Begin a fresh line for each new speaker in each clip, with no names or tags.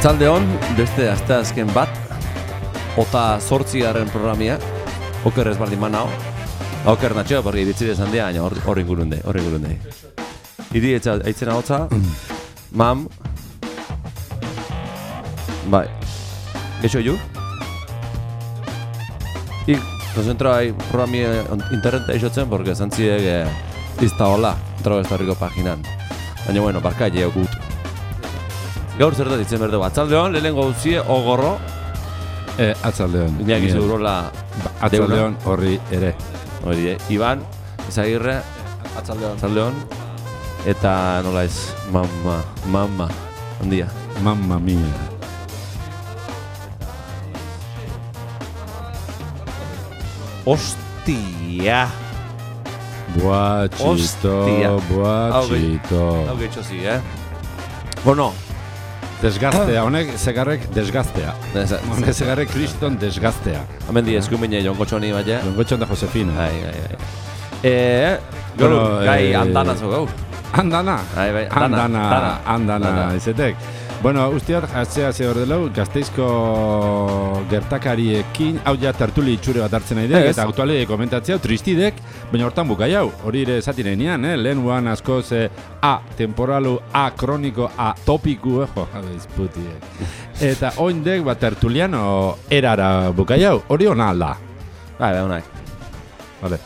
Arratsaldeon, beste asteazken bat, ota 8. programia, oker ez baldin manao, oker natxo, porque iritzi desan dia, horri ingurunde. Iri eitzen ahotza, mam, bai, geixo ju? Ik, nos entra ahí programia internet eixotzen, porque zantziek izta hola, entrao ez horriko paginan. Baina, bueno, barka jeo gut. Gaur zertat ditzen berde bat. Atzaldeon, lehenengo gauzie, ogorro.
Atzaldeon.
Iñaki Segurola.
Atzaldeon horri ere.
Hori, Iban, Izagirre. Atzaldeon. Eta nola ez, mamma, handia.
Mamma mia.
Ostia.
Buatxito.
Hau geitxozi, Bueno.
Desgaztea, honek zegarrek desgaztea. Honek zegarrek kriston desgaztea.
Hemen di eskumine jonkotxoni bat,
Jonkotxon da Josefina.
Gai andanazo gaur.
Andana?
Bai,
Andana, izetek. Bueno, usteak hatzea hor dela, Gasteizko gertakariekin, hau ja tertuli itxure bat hartzen nahi dek, eta aktuale komentatzea, tristidek, baina hortan bukai hau, hori ere esatin enean, lehen guan askoz A temporalu, A kroniko, A topiku, eta oindek bat tertuliano erara bukai hau, hori hona alda.
Bai, honak.
Vale.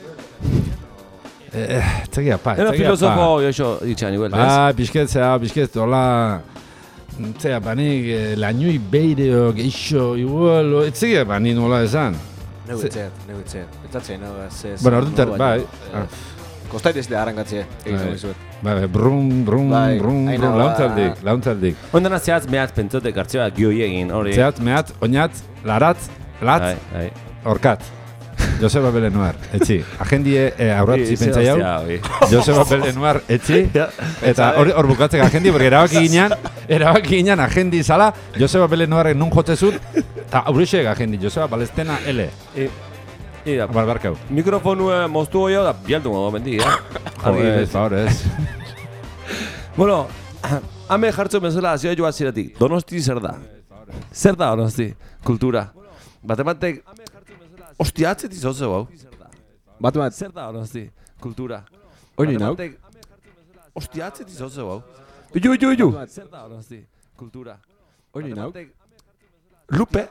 Txegia pa.
Era filosofo joxo ditxan, igual,
Bizket, hola... Zea, banik, lainui beireo, geixo, igual, etzea, banik nola esan.
Neu itzeat. Etzatzen,
bueno, orduan, bai.
Kostait ez da harangatzea, egizan dizuet.
Bai, brum, launtzaldik.
Ondana zehatz mehatz pentsotek hartzea gioi egin, hori.
Zehatz, mehatz, oinatz, laratz, latz, orkat. Joseba Belenuar, etzi. Agendie aurratzi pentsa jau. Joseba Belenuar, etzi. Eta hor bukatzek agendie, porque erabaki ginean agendi zala, Joseba Belenuarren nun jotezut, eta aurrexek agendi, Joseba Balestena L. Barkau.
Mikrofonu moztu goio da bialtu gogo mendi,
Horrez.
Bueno, hame jartzen bezala azio joa ziratik. Donosti zer da? Zer da Donosti? Kultura. Batematek... Ostia, atzet izotze bau.
Bat.
Zer da Donosti? Kultura.
Hori nau?
Ostia, atzet izotze bau. Iu. Zer da Donosti? Kultura.
Hori nau?
Lupe.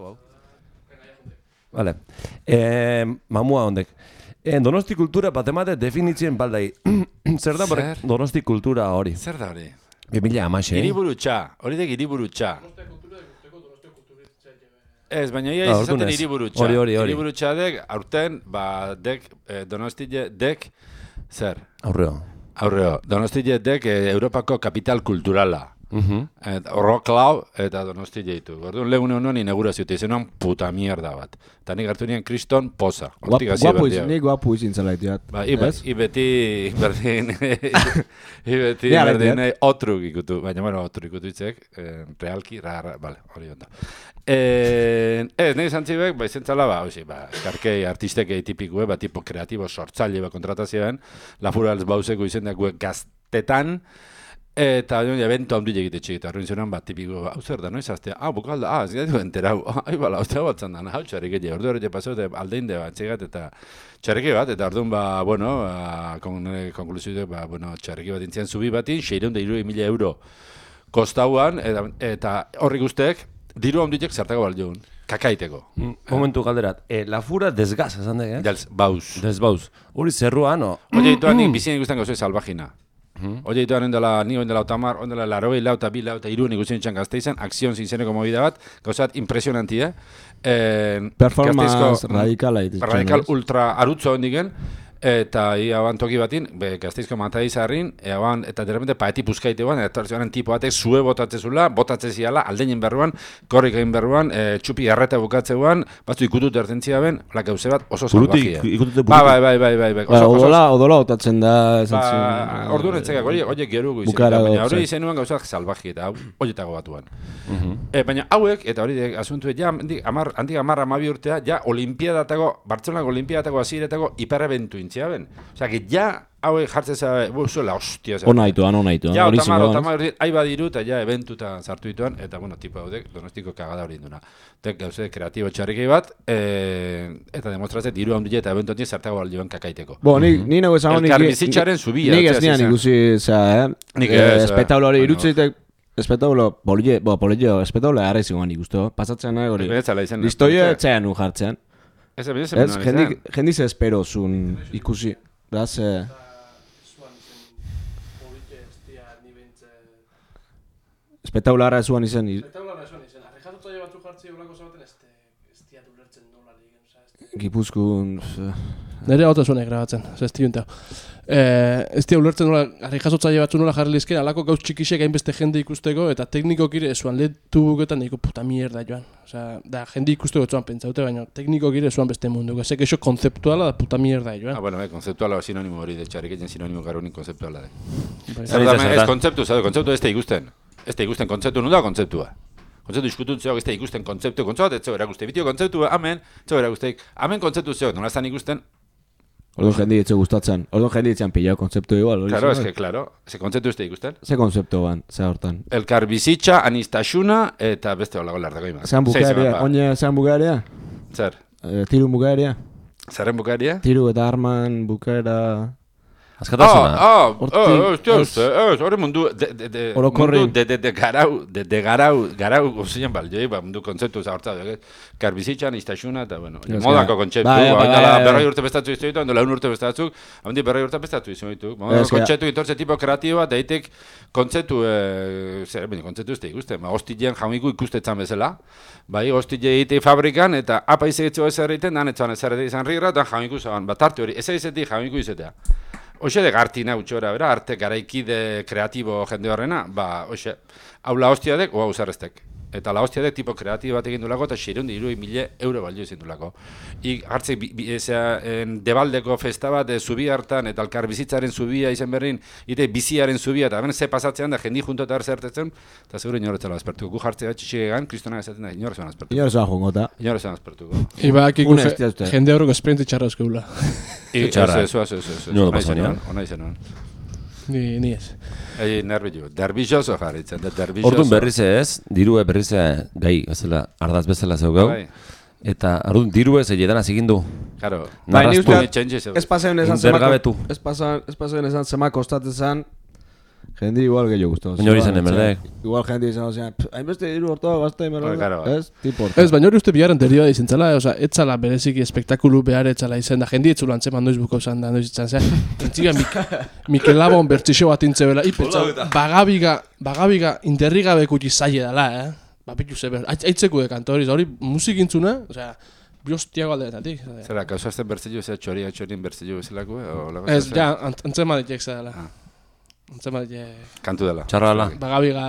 Vale. Mamua hondek. Donosti kultura batemate definitzien baldai. Zer da Donosti kultura hori?
Zer da hori?
2016.
Hiriburutxa, hori dek hiriburutxa. Ez, baina ia izaten hiriburutxa.
Hori.
Hiriburutxa dek, aurten, Donostile dek, zer? Aurreo. Donostile dek Europako kapital kulturala. Horroklau eta Donostile ditu. Orduan lehune honuan inaugurazioa, izenuan puta mierda bat. Eta nik hartu nien kriston poza.
Guapu izin zelaik diat.
Ibeti berdin otruk ikutu. Baina, bueno, otruk ikutu itzek. Realki, bale, hori onda. Ez, nahi zantzibek, izentzala, eskarkei artistekei tipikue, tipo kreatibo sortzaile kontratazioen, Lafurals bauzeko izendak gaztetan, eta eventu handu egite txik, eta horren zonan tipiko, hau zer da, noiz aztea, bukalda, ez gaitu enterau, bala, hau batzan da, hau txarrik egin, ordu horretik pasaute aldeinde bat, txegat, eta txarriki bat, eta orduan, konklusio txarriki bat intzian zubi batin, 600.000 euro kostauan, eta horrik guztek, diru handitek zertako baldion, kakaiteko.
Momentu galderat, Lafura desgaz, esan dek,
Desbauz.
Hori zerruan, o?
Oie dituan nik bizien ikusten gauzoi salvajina. Oie dituan ni oindela otamar, oindela larogei lau eta bi lau eta iruen ikusten txan Gazteizan, akzion zinzeneko movida bat, gauzat impresionanti,
Performance radikala.
Radikal ultra arutzo hondiken, eta hauan toki batin, Gasteizko Mataizarrin, eta derrepente paeti puzkaite guan, eta tortzioan tipo batek zue botatzezula, botatzeziala, aldeinen berruan, korrik egin berruan, txupi arreta bukatzeguan, batzu ikutut ertentzia ben, gauze bat oso salvajia.
Bai. Odola otatzen da.
Orduan entzekak, horiek gerugu izan. Baina hori izenuan gauzak salvajia, eta horietago batuan. Baina hauek, eta hori asuntu, handik 10-12 urtea, ja olimpiadatako, Bartzelonako olimpiadatako hasieretako hiperrebentu intziaben. Osea, que ja hau jartzea, zuela, hostia.
Onaituan.
Ja, otamar, aiba diru, eta ja, eventuta sartu dituan, eta, bueno, tipo haudek, Donostiko kagada hori induna. Tek, gauze, kreatibo txarriki bat, eta demostratzen diru handia eta eventu handia zartago aldioan kakaiteko.
Ni nago esan
honik... Elkarbizitzaren zubia.
Nik ez nian ikusi, espetaulo hori irutzitek, espetaulo, espetaulo gara izangoan ikustu, pasatzen nahi hori. Listoia etxean nu jartzen. Jendiz espero zun ikusi. Beraz, espetaulara ezuan izen.
Espetaulara ezuan izen. Arrejatutzaile batzuk jartzi olako zabaten ez diat ulertzen nola ligen.
Gipuzkoan...
Nere hau zuenek grabatzen, ez diunta. Ez dia ulertzen nola, arrejatutzaile batzu nola jarri lizken, alako gauz txikisek hainbeste jende ikusteko, eta teknikokire ezuan lehetu buketan nahiko puta mierda joan. Osea, da, jende ikusteko etzuan pentsaute, baina teknikokire ezuan beste munduko. Ezek eso konzeptuala da puta mierda joan.
Bueno, konzeptuala sinonimo hori, de txarriketzen sinonimo garunin konzeptuala da. Ez konzeptu, konzeptu ez da ikusten. Ez da ikusten kontzeptu, nu da kontzeptua. Kontzeptu iskutuntzeak ez da ikusten kontzeptu bat, ez zeu erakuste. Bitio kontzeptua, amen, zeu erakusteik. Amen kontzeptu zeok, nola estan ikusten.
Orduan jendi etxe gustatzen. Orduan jendi etxean pillau kontzeptu igual.
Claro, es que claro. Ese kontzeptu ez da ikusten.
Ze kontzeptu ban, ze hortan.
Elkar bizitza, anistasuna, eta beste holago lardako ima.
Zean bukaeria, oine zean bukaeria?
Zer?
Tiru bukaeria?
Zerren bukaeria?
Tiru eta arman bukaera...
Askatasuna.
Hori mundu garau gozien balde, mundu kontzeptu zahartza dugu. Karbizitzan, istasuna, eta bueno, modako kontzeptu. Berroi urte bestatu izan ditu, laun urte bestatzuk, handi berroi urte bestatu izan ditu. Kontzeptu intortze tipo kreatiba, daitek kontzeptu, kontzeptu ez da ikusten, hostien jaumiku ikustetzan bezala. Bai, hostile egite fabrikan, eta apaizek etxo ez erreiten, dan etxoan ez erreite izan rigra, eta jaumiku zaban. Bat arte hori, ez egizetik jaumiku izatea. Hoxe de gartina utxora, bera, arte garaikide kreatibo jende horrena, hoxe, hau la hostia dek, hau zarreztek. Eta la hostia dek tipo kreatibo bat egin dulako, eta 600.000 euro balio izin dulako. Hartzek, debaldeko festa bat, zubi hartan, eta elkar bizitzaren zubia izen berrin, ite biziaren zubia, eta ben ze pasatzean da, jendi junto eta hartzertetzen, eta seguro inorretzela azpertuko. Gu jartzea txigegan, kristonak esaten da, inorretzela azpertuko.
Inorretzela jongota.
Inorretzela azpertuko.
Ibak jende horreko esperientu txarra euskegula. Ona izan hon. Ni ez.
Derbixoso jarritzen, derbixoso.
Orduan berriz ez, dirue berriz gai, ardaz bezala zeugau. Eta orduan dirue ez egetan azikindu.
Claro.
Ez pasean esan zema kostatezan, jendi igual gehiago guztu.
Baina hori zen emerdek.
Igual jendi izan ozean, hainbeste diru hortoa gazte emerdek.
Ez, baina hori uste bigarren derioa izan zela, etzala bereziki espektakulu behar etzala izan da, jendi etzulan zeman noiz buko zan da, noiz itzan zera. Entziga Mikel Labon bertxixo bat intzebela, bagabiga interrigabekuti zaila dela, Bapitu zeber, aitzeko de kantoriz, hori musikintzuna, osea, biostiago aldetatik.
Zera, kausasten bertzilu, zera txorien bertzilu bezalako,
ez, ja, antzema ditek zela.
Kantu dela.
Txarra dela.
Bagabiga...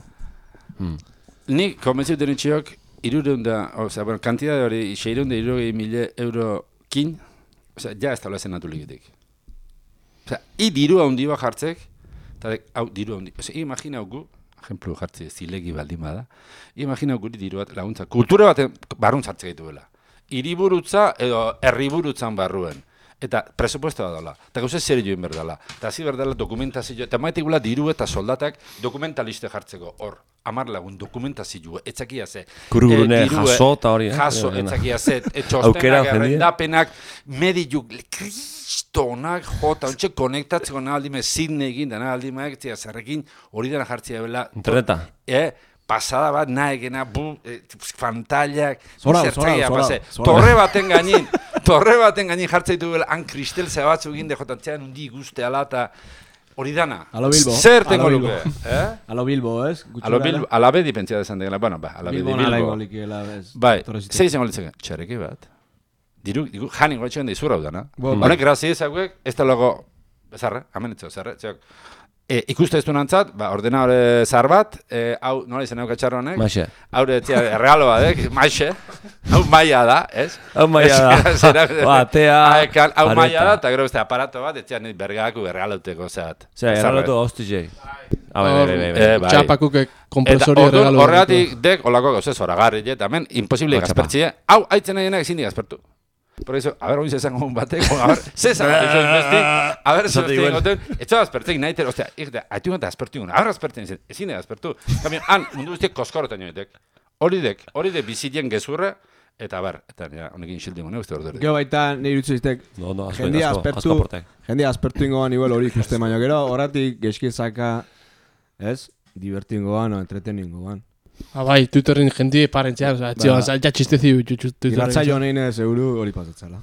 Nik, konbentziut denen txiok, kantidade hori, 600.000 euro kin, ja ez taula zen natulikitik. I diru handiba jartzek, eta hau diru handiba. Imagina gu, ejemplu jartze zilegi baldin bada, imagina guri diru bat laguntza, kultura baten barrun zartzek dituela. Hiriburutza edo herriburutzan barruen. Eta presupuestoa dela, eta gauzez zer joan berdala. Eta hazi berdala dokumentazioa, eta maetik gula diru eta soldatak dokumentaliste jartzeko hor. 10 lagun dokumentazioa, etzakia ze.
Kurugune jaso eta hori.
Jaso, etzakia ze, txostenak, errendapenak, mediluk, kristonak, jota, ontsa konektatzeko nahi aldime, zidne egin, da nahi aldime, zerrekin hori dena jartzea bela.
Interneta.
Pasada bat, nahi egena, pantallak,
Torre
baten gainin jartzeitu bela, han kristel zebatzu egin de jotantzean undi guzti ala eta hori dana.
Alo Bilbo.
Zer tengo luke.
Alo Bilbo, ez?
Ala bedi pentsea desan degela, bueno, ala bedi Bilbo. Bai, zei zengo litzeke, txareki bat. Diru, janin goetxean da izurra udana. Honek grazi ezaguek, ez da logo, bezarre, hamen etxo, zerre, txok. Ikuste ez du nantzat, ordenadore zahar bat, hau, nola izan euka txarro honek?
Maixe.
Hau, errealoa dek, maixe. Hau maia da, ez?
Hau maia da. Batea,
hau maia da, eta gero beste aparato bat, ez zian erregaku errealauteko, zeat.
Zer, errealautu hostizei.
Txapakuk kompresori erregalu.
Horregatik dek, olako gauzez, horagarri, eta hemen, imposible gazpertxie. Hau, haitzen egin ezin di gazpertu. Por eso, a ver, hoy se esango un batek, a ver, se esango bestik, a ver, se bestik goten, etxo azpertek naiter, ostia, haitu eta azpertu ingun, agarra azperten izan, ezin azpertu. Kamio, han, mundu guztiek koskorotan joitek. Hori de bizitien gezurra, eta bar, eta ja, honekin xildingo, ne, uste ordure.
Gero baita, nire dutzu iztek, jendia azpertu ingoan igual hori ikuste, baina gero, horatik geskizaka, ez, divertu ingoan, entreten ingoan.
Bai, Twitterin jendie parentzean, ja txistezi Twitterin.
Iratzaio honein ez euru hori pasatzala.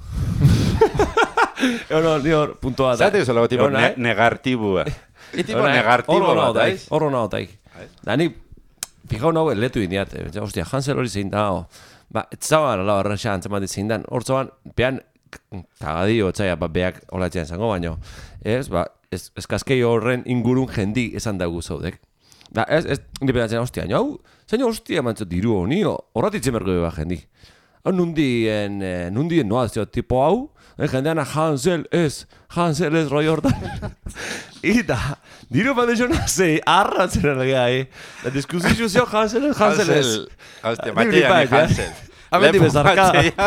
Ni hor, puntua da.
Zate guzolo, tipo negartibua. Tipo negartibo bat, daiz?
Horro nago taik. Da ni, fijau nago, letu indiat. Ostia, Hansel hori zein dago. Ba, etzaban, ala horrexa antzamati zein dan. Hortzoan, pean, kagadio, etzaia, beak olatzean zango baino. Ez, ba, eskazkei horren ingurun jendi esan dagu zaudek. Da, ni pedatzen, ostia, hau, zein ostia mantzot diru honi, horratitzen bergo beba jendi. Hau nundien noazio, tipo hau, jendeana Hansel ez roi hortan. Eta, diru bat esona zei, arratzen erlega, Da, diskusizu zio Hansel ez.
Hostia, Matia ni Hansel.
Amendi bezarka.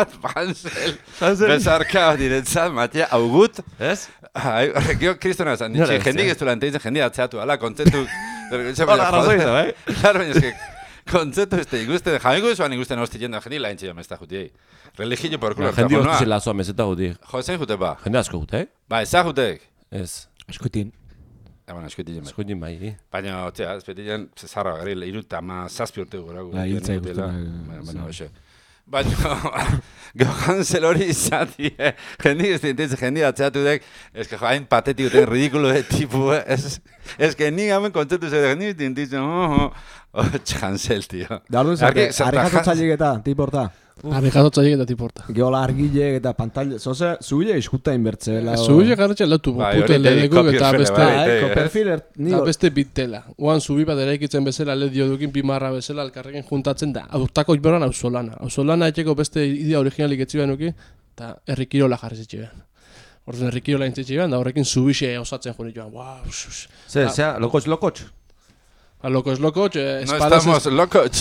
Hansel. Bezarka diretzat, Matia, augut. Ez? Gio, kristona esan, jendik ez du lanteitzen, jendik atzeatu, ala, kontzentu.
Hola, arrazoiza, bai?
Claro, baina eske, kontzetu igusten, jamiko esuan igusten hosti jenda, jendi lain txilla mezta jutiei. Religio por culo.
Jendi hosti zela zoa meseta juti.
Jo, zein jute ba?
Jende asko jute,
Ba, eza jutek?
Ez.
Eskutin.
Bueno, eskutin bai.
Eskutin bai.
Baina, otzea, ezpetilen, zarra gari, iruta, zazpi urte gura.
Hiltza ikusten.
Baina, oxe. Baina, Hansel hori izati, jendik ez dintzen, jendik atzeatu dek, eske hain patetik uten ridikulo de tipu, eske nik hamen kontzetu zede, jendik ez dintzen, Hansel, tio.
Da orduan zarte, arrejatotzailek eta tiporta.
Arrejatotzailek eta tiporta.
Geola argilek eta pantalla, zoze, zuile iskuta inbertzela.
Zuile garratxe lautu, pute ledekuk eta beste...
Koperfiler,
eta beste bitela. Oan zubi bat eraikitzen bezala, ledio dukin bimarra bezala, alkarrekin juntatzen da. Aurtako ikberan auzolana. Auzolana etxeko beste idea originalik etxibean uki, eta errikirola jarri zitxibean. Orduan errikirola intzitxibean, da horrekin zubixe osatzen joni joan.
Zea, lokotx?
Lokotx,
no estamos lokotx.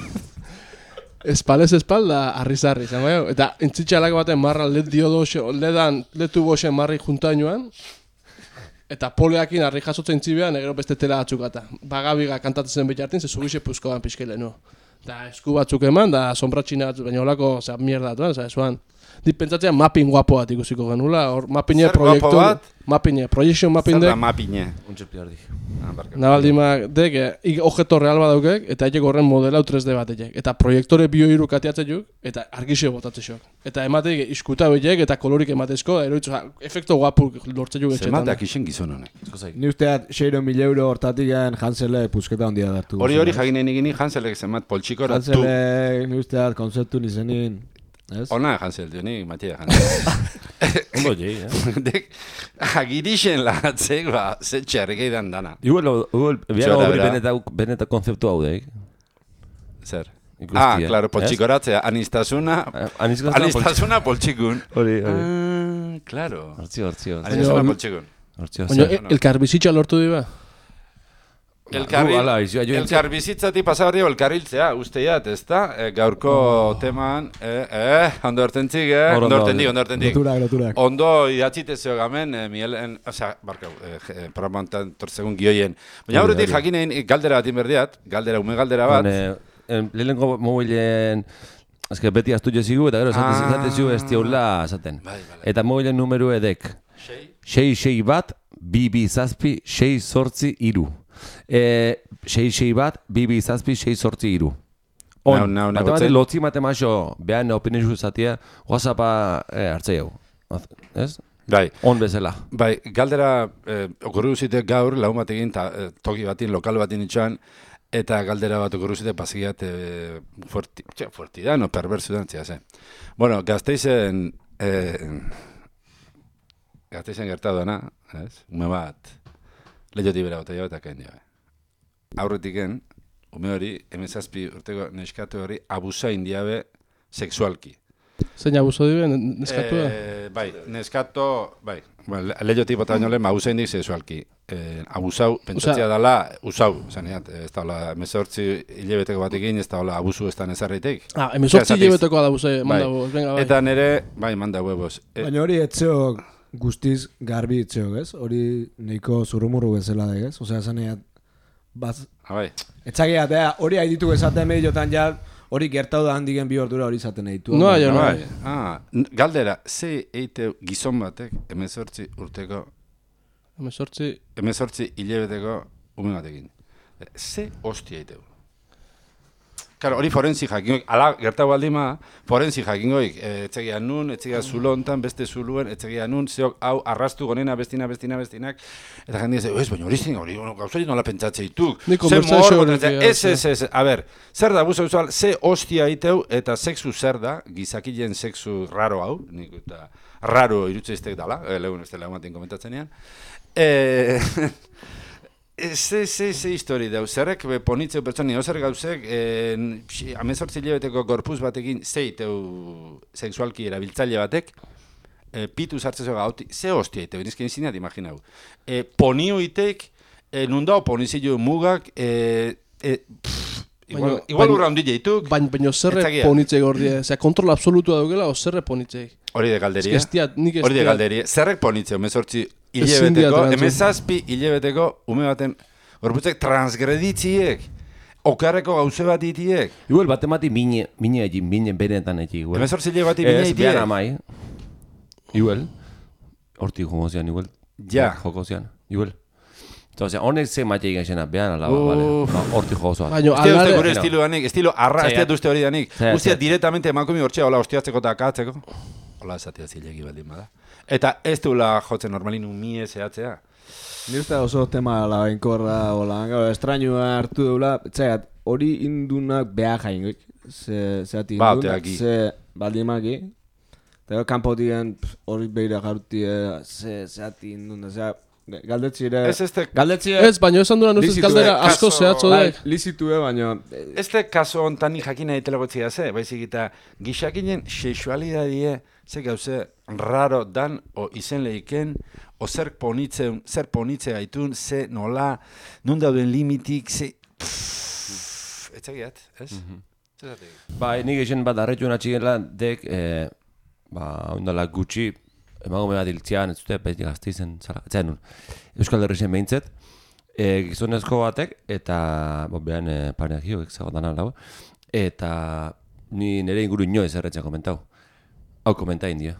Espalez espalda, arrizarri, zamaio? Eta entzitxalako baten marra letu boxen marri juntainoan, eta poleakin arri jasotzen txibean, egero beste tela atzukata. Bagabiga kantatzen behartin, ze zubixe puzkoan pixkele, no? Da, esku batzuk eman, da, sombratxina batzuk, baina holako, mierda atuan, esuan. Nik pentsatzean mapping guapo bat ikusiko genula, hor mappine proiektu... Mappine, projection mapping dek...
Zer da mappine?
Untxepi hardi.
Nabaldimak dek, objeto real bat daukek, eta etxeko horren modelau 3D bat etxek. Eta proiektore bio-iru katiatzen juk, eta argixio botatzen xok. Eta emateik iskuta betxek, eta kolorik ematezko, eroitzu, efekto guapuk lortzen juk etxetan.
Zematak isen gizon honek.
Ni usteat 6.000 euro hortatik egin Hansele pusketa hondia dartu.
Hori jaginen egin Hanselek zemat poltsikora.
Hansele, ni usteat konzeptu nizenin...
Ona Hansel, dio ni, Matia Hansel.
Ondo jei,
Dek, agirixen lahatzek, ze txarrikei dan dana.
Igual, biara hori beneta konzeptu hau daik.
Zer? Claro, poltsikoratzea, anistazuna poltsikun.
Hori.
Claro.
Hortzio.
Anistazuna poltsikun.
Elkarbizitza lortu diba?
Elkarbizitzatik pasabarri elkarriltzea, usteiat, ez da? Gaurko teman, ondo hortentik,
Loturak.
Ondo idatzitezio gamen, Mielen, osea, barkau, programantan torzegun gioien. Baina horretik jakinein galdera bat inberdiat, ume galdera bat.
Lehenko mobilen, eske beti astu jezigu, eta gero esaten zigu ez tiaula esaten. Eta mobilen numero edek. 6 bat, 2 zazpi, 6 sortzi, 3. 6 bat, 2 zazpi, 6 sortzi, 3. Batemate lotzi matemaxo, behan opiniozu zatia, WhatsAppa hartzei hau. Ez?
Bai.
On bezala.
Bai, galdera, okurru zitek gaur, lagun batekin, toki batin, lokal batin itxoan, eta galdera bat okurru zitek pasigiat fuertidano, perversudan, zen. Bueno, Gasteizen gertatu dana, ez? Ume bat, lehioti bera bota jau eta kain jau. Aurretiken, ume hori, 17 urteko neskatu hori, abusain diabe sexualki.
Zein abuso dibe, neskatu da?
Bai, neskato, bai, lehioti bota baino lehen, abusain dik sexualki. abusau, pentsatzea dela, usau, zaneat, ez da hola, 18 hilabeteko batekin, ez da hola, abusu ez da nezarritek.
18 hilabetekoa da buze, mandago, venga, bai.
Eta nere, bai, manda huevos.
Baina hori etzeo guztiz garbi etzeo, ez? Hori neiko zurrumurru bezala da, ez? Osea, zaneat,
bai.
Etzageat, hori haiditu esaten mediotan ja, hori gertau da handigen bi ordura hori izaten ditu.
No, jo, no.
Galdera, ze eiteu gizon batek 18 urteko 18 hilabeteko ume batekin. Ze hostia eiteu. Claro, hori forensi jakingoik, ala gertau baldima, forensi jakingoik, etzegia nun, etzegia zulo hontan, beste zuluen, etzegia nun, zeok hau arrastu gonena bestinak, eta jendia ze, ez, baina hori gauzari nola pentsatze dituk. Ze mor, ez, a ber, zer da, abuso visual, ze hostia eiteu, eta sexu zer da, gizakilen sexu raro hau, nik eta raro irutzeiztek dala, lehun ez dela ematen komentatzenean, ze histori dau, zerrek ponitzeu pertsoni, ozer gauzek, 18 hilabeteko gorpuz batekin zeiteu sexualki erabiltzaile batek, pitu sartzezio gauti, ze hostia iteu, nizken izineat imaginau. Ponio itek, nundao ponizio mugak, igual urra hundi jeituk.
Baina zerre ponitzei gordia, kontrol absolutua daukela, o zerre ponitzei?
Hori de galderia. Zerrek ponitzeu, 18 hilabeteko, emezazpi hilabeteko ume baten gorputzek transgreditziek, okarreko gauze bat itiek.
Igual bat emati mine benetan eki.
18 hilabeti mine itiek. Ez behar amai.
Igual. Hortik joko zian, igual.
Ja.
Joko zian, igual. Osea, honek ze matei gaixena, behan alaba, bale. Hortik joko zoa.
Uste gure estilo danik, estilo arra, ez dut hori danik. Ustea directamente emankumi hortxea, hola, hostiatzeko eta akatzeko. Hola, esatia zilegi baldin bada. Eta ez duela jotzen normalin umie zehatzea.
Ni uste oso tema labainkorra, hola, estrainua hartu deula, txaiat, hori indunak behar jaingoik, zehati indunak, ze baldimaki, eta kanpotien hori behira jaruti, zehati indunak, galdetzire...
Ez, baina esan duran ustez galdera asko zehatzo dek.
Lizitu, baina...
Ez de kaso ontan ni jakina ditelegotzia ze, baizik eta gixakinen sexualidadie, ze gauze raro dan, o izen lehiken, o zer ponitze gaitun, ze nola, nun dauden limitik, ze... Etzagiat, ez?
Ba, nik esen bat arretuen atxigela dek, ondala gutxi, emagume bat iltzean, ez dute, beti gazteizen, zara, nun, Euskal Herrixen behintzet, gizonezko batek, eta, behan pareak hioek zegoetan hau, eta nire inguru inoiz erretzen komentau. Hau komenta india.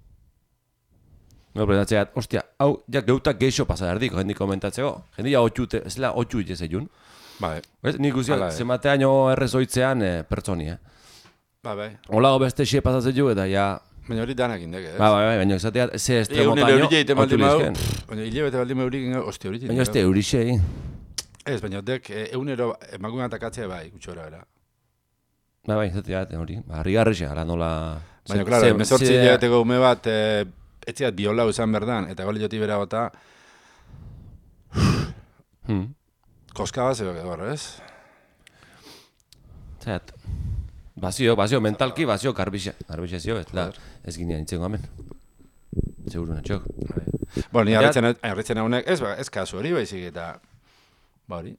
No, pero hostia, hau, ja geutak geixo pasa erdiko, jendik komentatzeko. Jendik ja otxute, ez dela otxu itezeiun.
Bai.
Nik guztiak, zemateaino errezoitzean pertsoni,
Bai.
Olago beste xe pasatzen ju, eta ja...
Baina hori danak indek, ez?
Bai, baina esatea, ze estremotaino,
otxu lizken. Baina hilabete baldin meurik, hostia hori.
Baina este eurixei.
Ez, baina dek, egunero emakumean atakatzea bai, gutxora era.
Bai, esatea, hori, harrigarrixe, ala nola...
Baina, klaro, 18 hilabeteko ume bat, etziat biolau izan berdan, eta goli joti bera bota... Koska bat zego gero, ez?
Zat, bazio, mentalki bazio garbixe zio, ez ginean itzengo hamen. Seguru natxok.
Bueno, ni harritzen haunek, ez kasu hori baizik eta... Ba hori...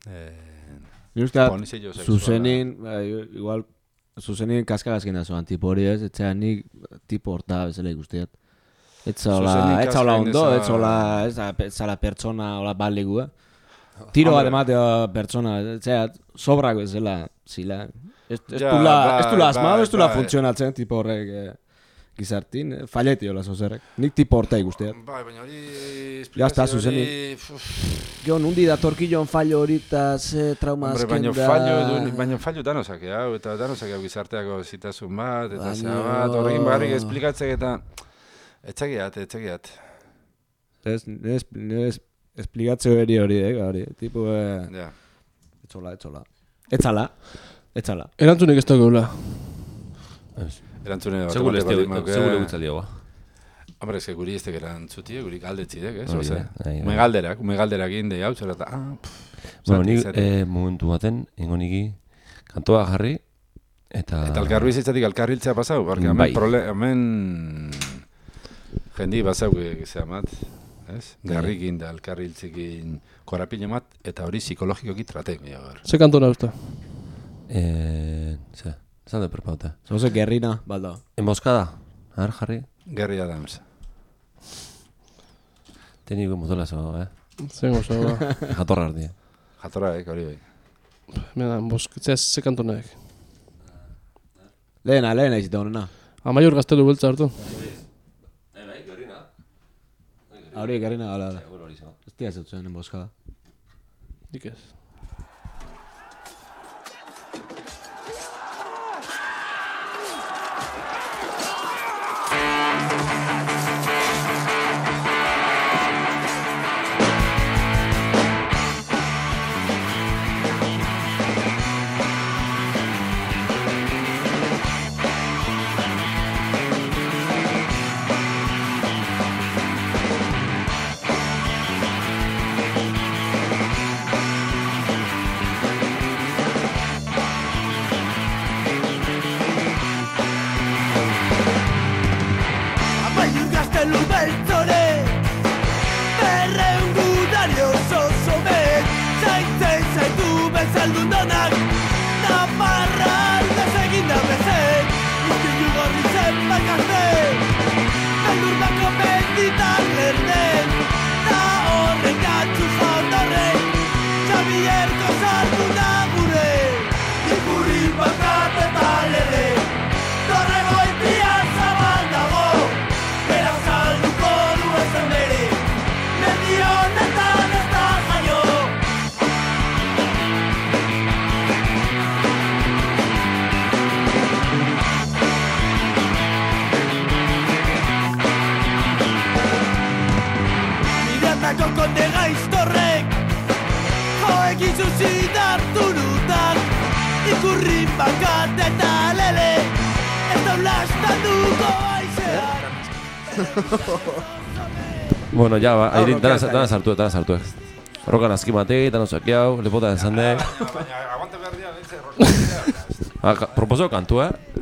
Zuzenin, igual... Zuzenin kaskagazkin da zoan tipo hori ez, etxea nik tipo horta bezala ikustiat. Ez hola ondo, ez zala pertsona hola baligua. Tiro bat ematea pertsona, etxea sobrako bezala zila. Ez du la funtzionatzen tipo horrek gizartin, falleti hola zozerrek. Nik tipo horta ikustiat.
Bai, baina hori...
Jazta, zuzenin. Jo, nundi da torkillon fallo hori eta ze trauma azken da...
Baina fallo danozak hau, eta danozak hau gizarteako zitasun bat, eta zea bat, horrekin bagarrik esplikatzek eta... Etxagiat.
Ez esplikatzeo hori, tipo... Etxala.
Erantzunik ez dagoela.
Erantzune bat.
Segure gutzalioa.
Hombre, ez que guri ez tekera antzutie, guri galdetzidek, ez? Ume galderak inde hau, zera eta...
Bueno, nik momentu baten, ingo niki kantoa jarri, eta...
Eta alkarru izatzatik alkarriltzea pasau, porque hemen jendi basau gizea mat. ez? Garrikin da, elkarriltzekin korapile mat, eta hori psikologikoki trate.
Ze kantu nauzta?
Zan de prepauta.
Zauze gerrina, balda.
Emboscada, a ver, Harry.
Gerri Adams.
Teniko motola zo,
Zengo zo, ba.
Jatorra ardi.
Jatorra, hori bai.
Mena, ze kantu naek.
Lehena izita honena.
Amaiur gaztelu beltza hartu.
Gerrina.
Hori, gerrina, ala. Ez tia zautzen emboscada.
Dik ez. Bueno, ya va, dana sartu. Rokan azki matei, dana sakiau, lepota esan de.
Aguante berdia, dice,
Proposo kantu,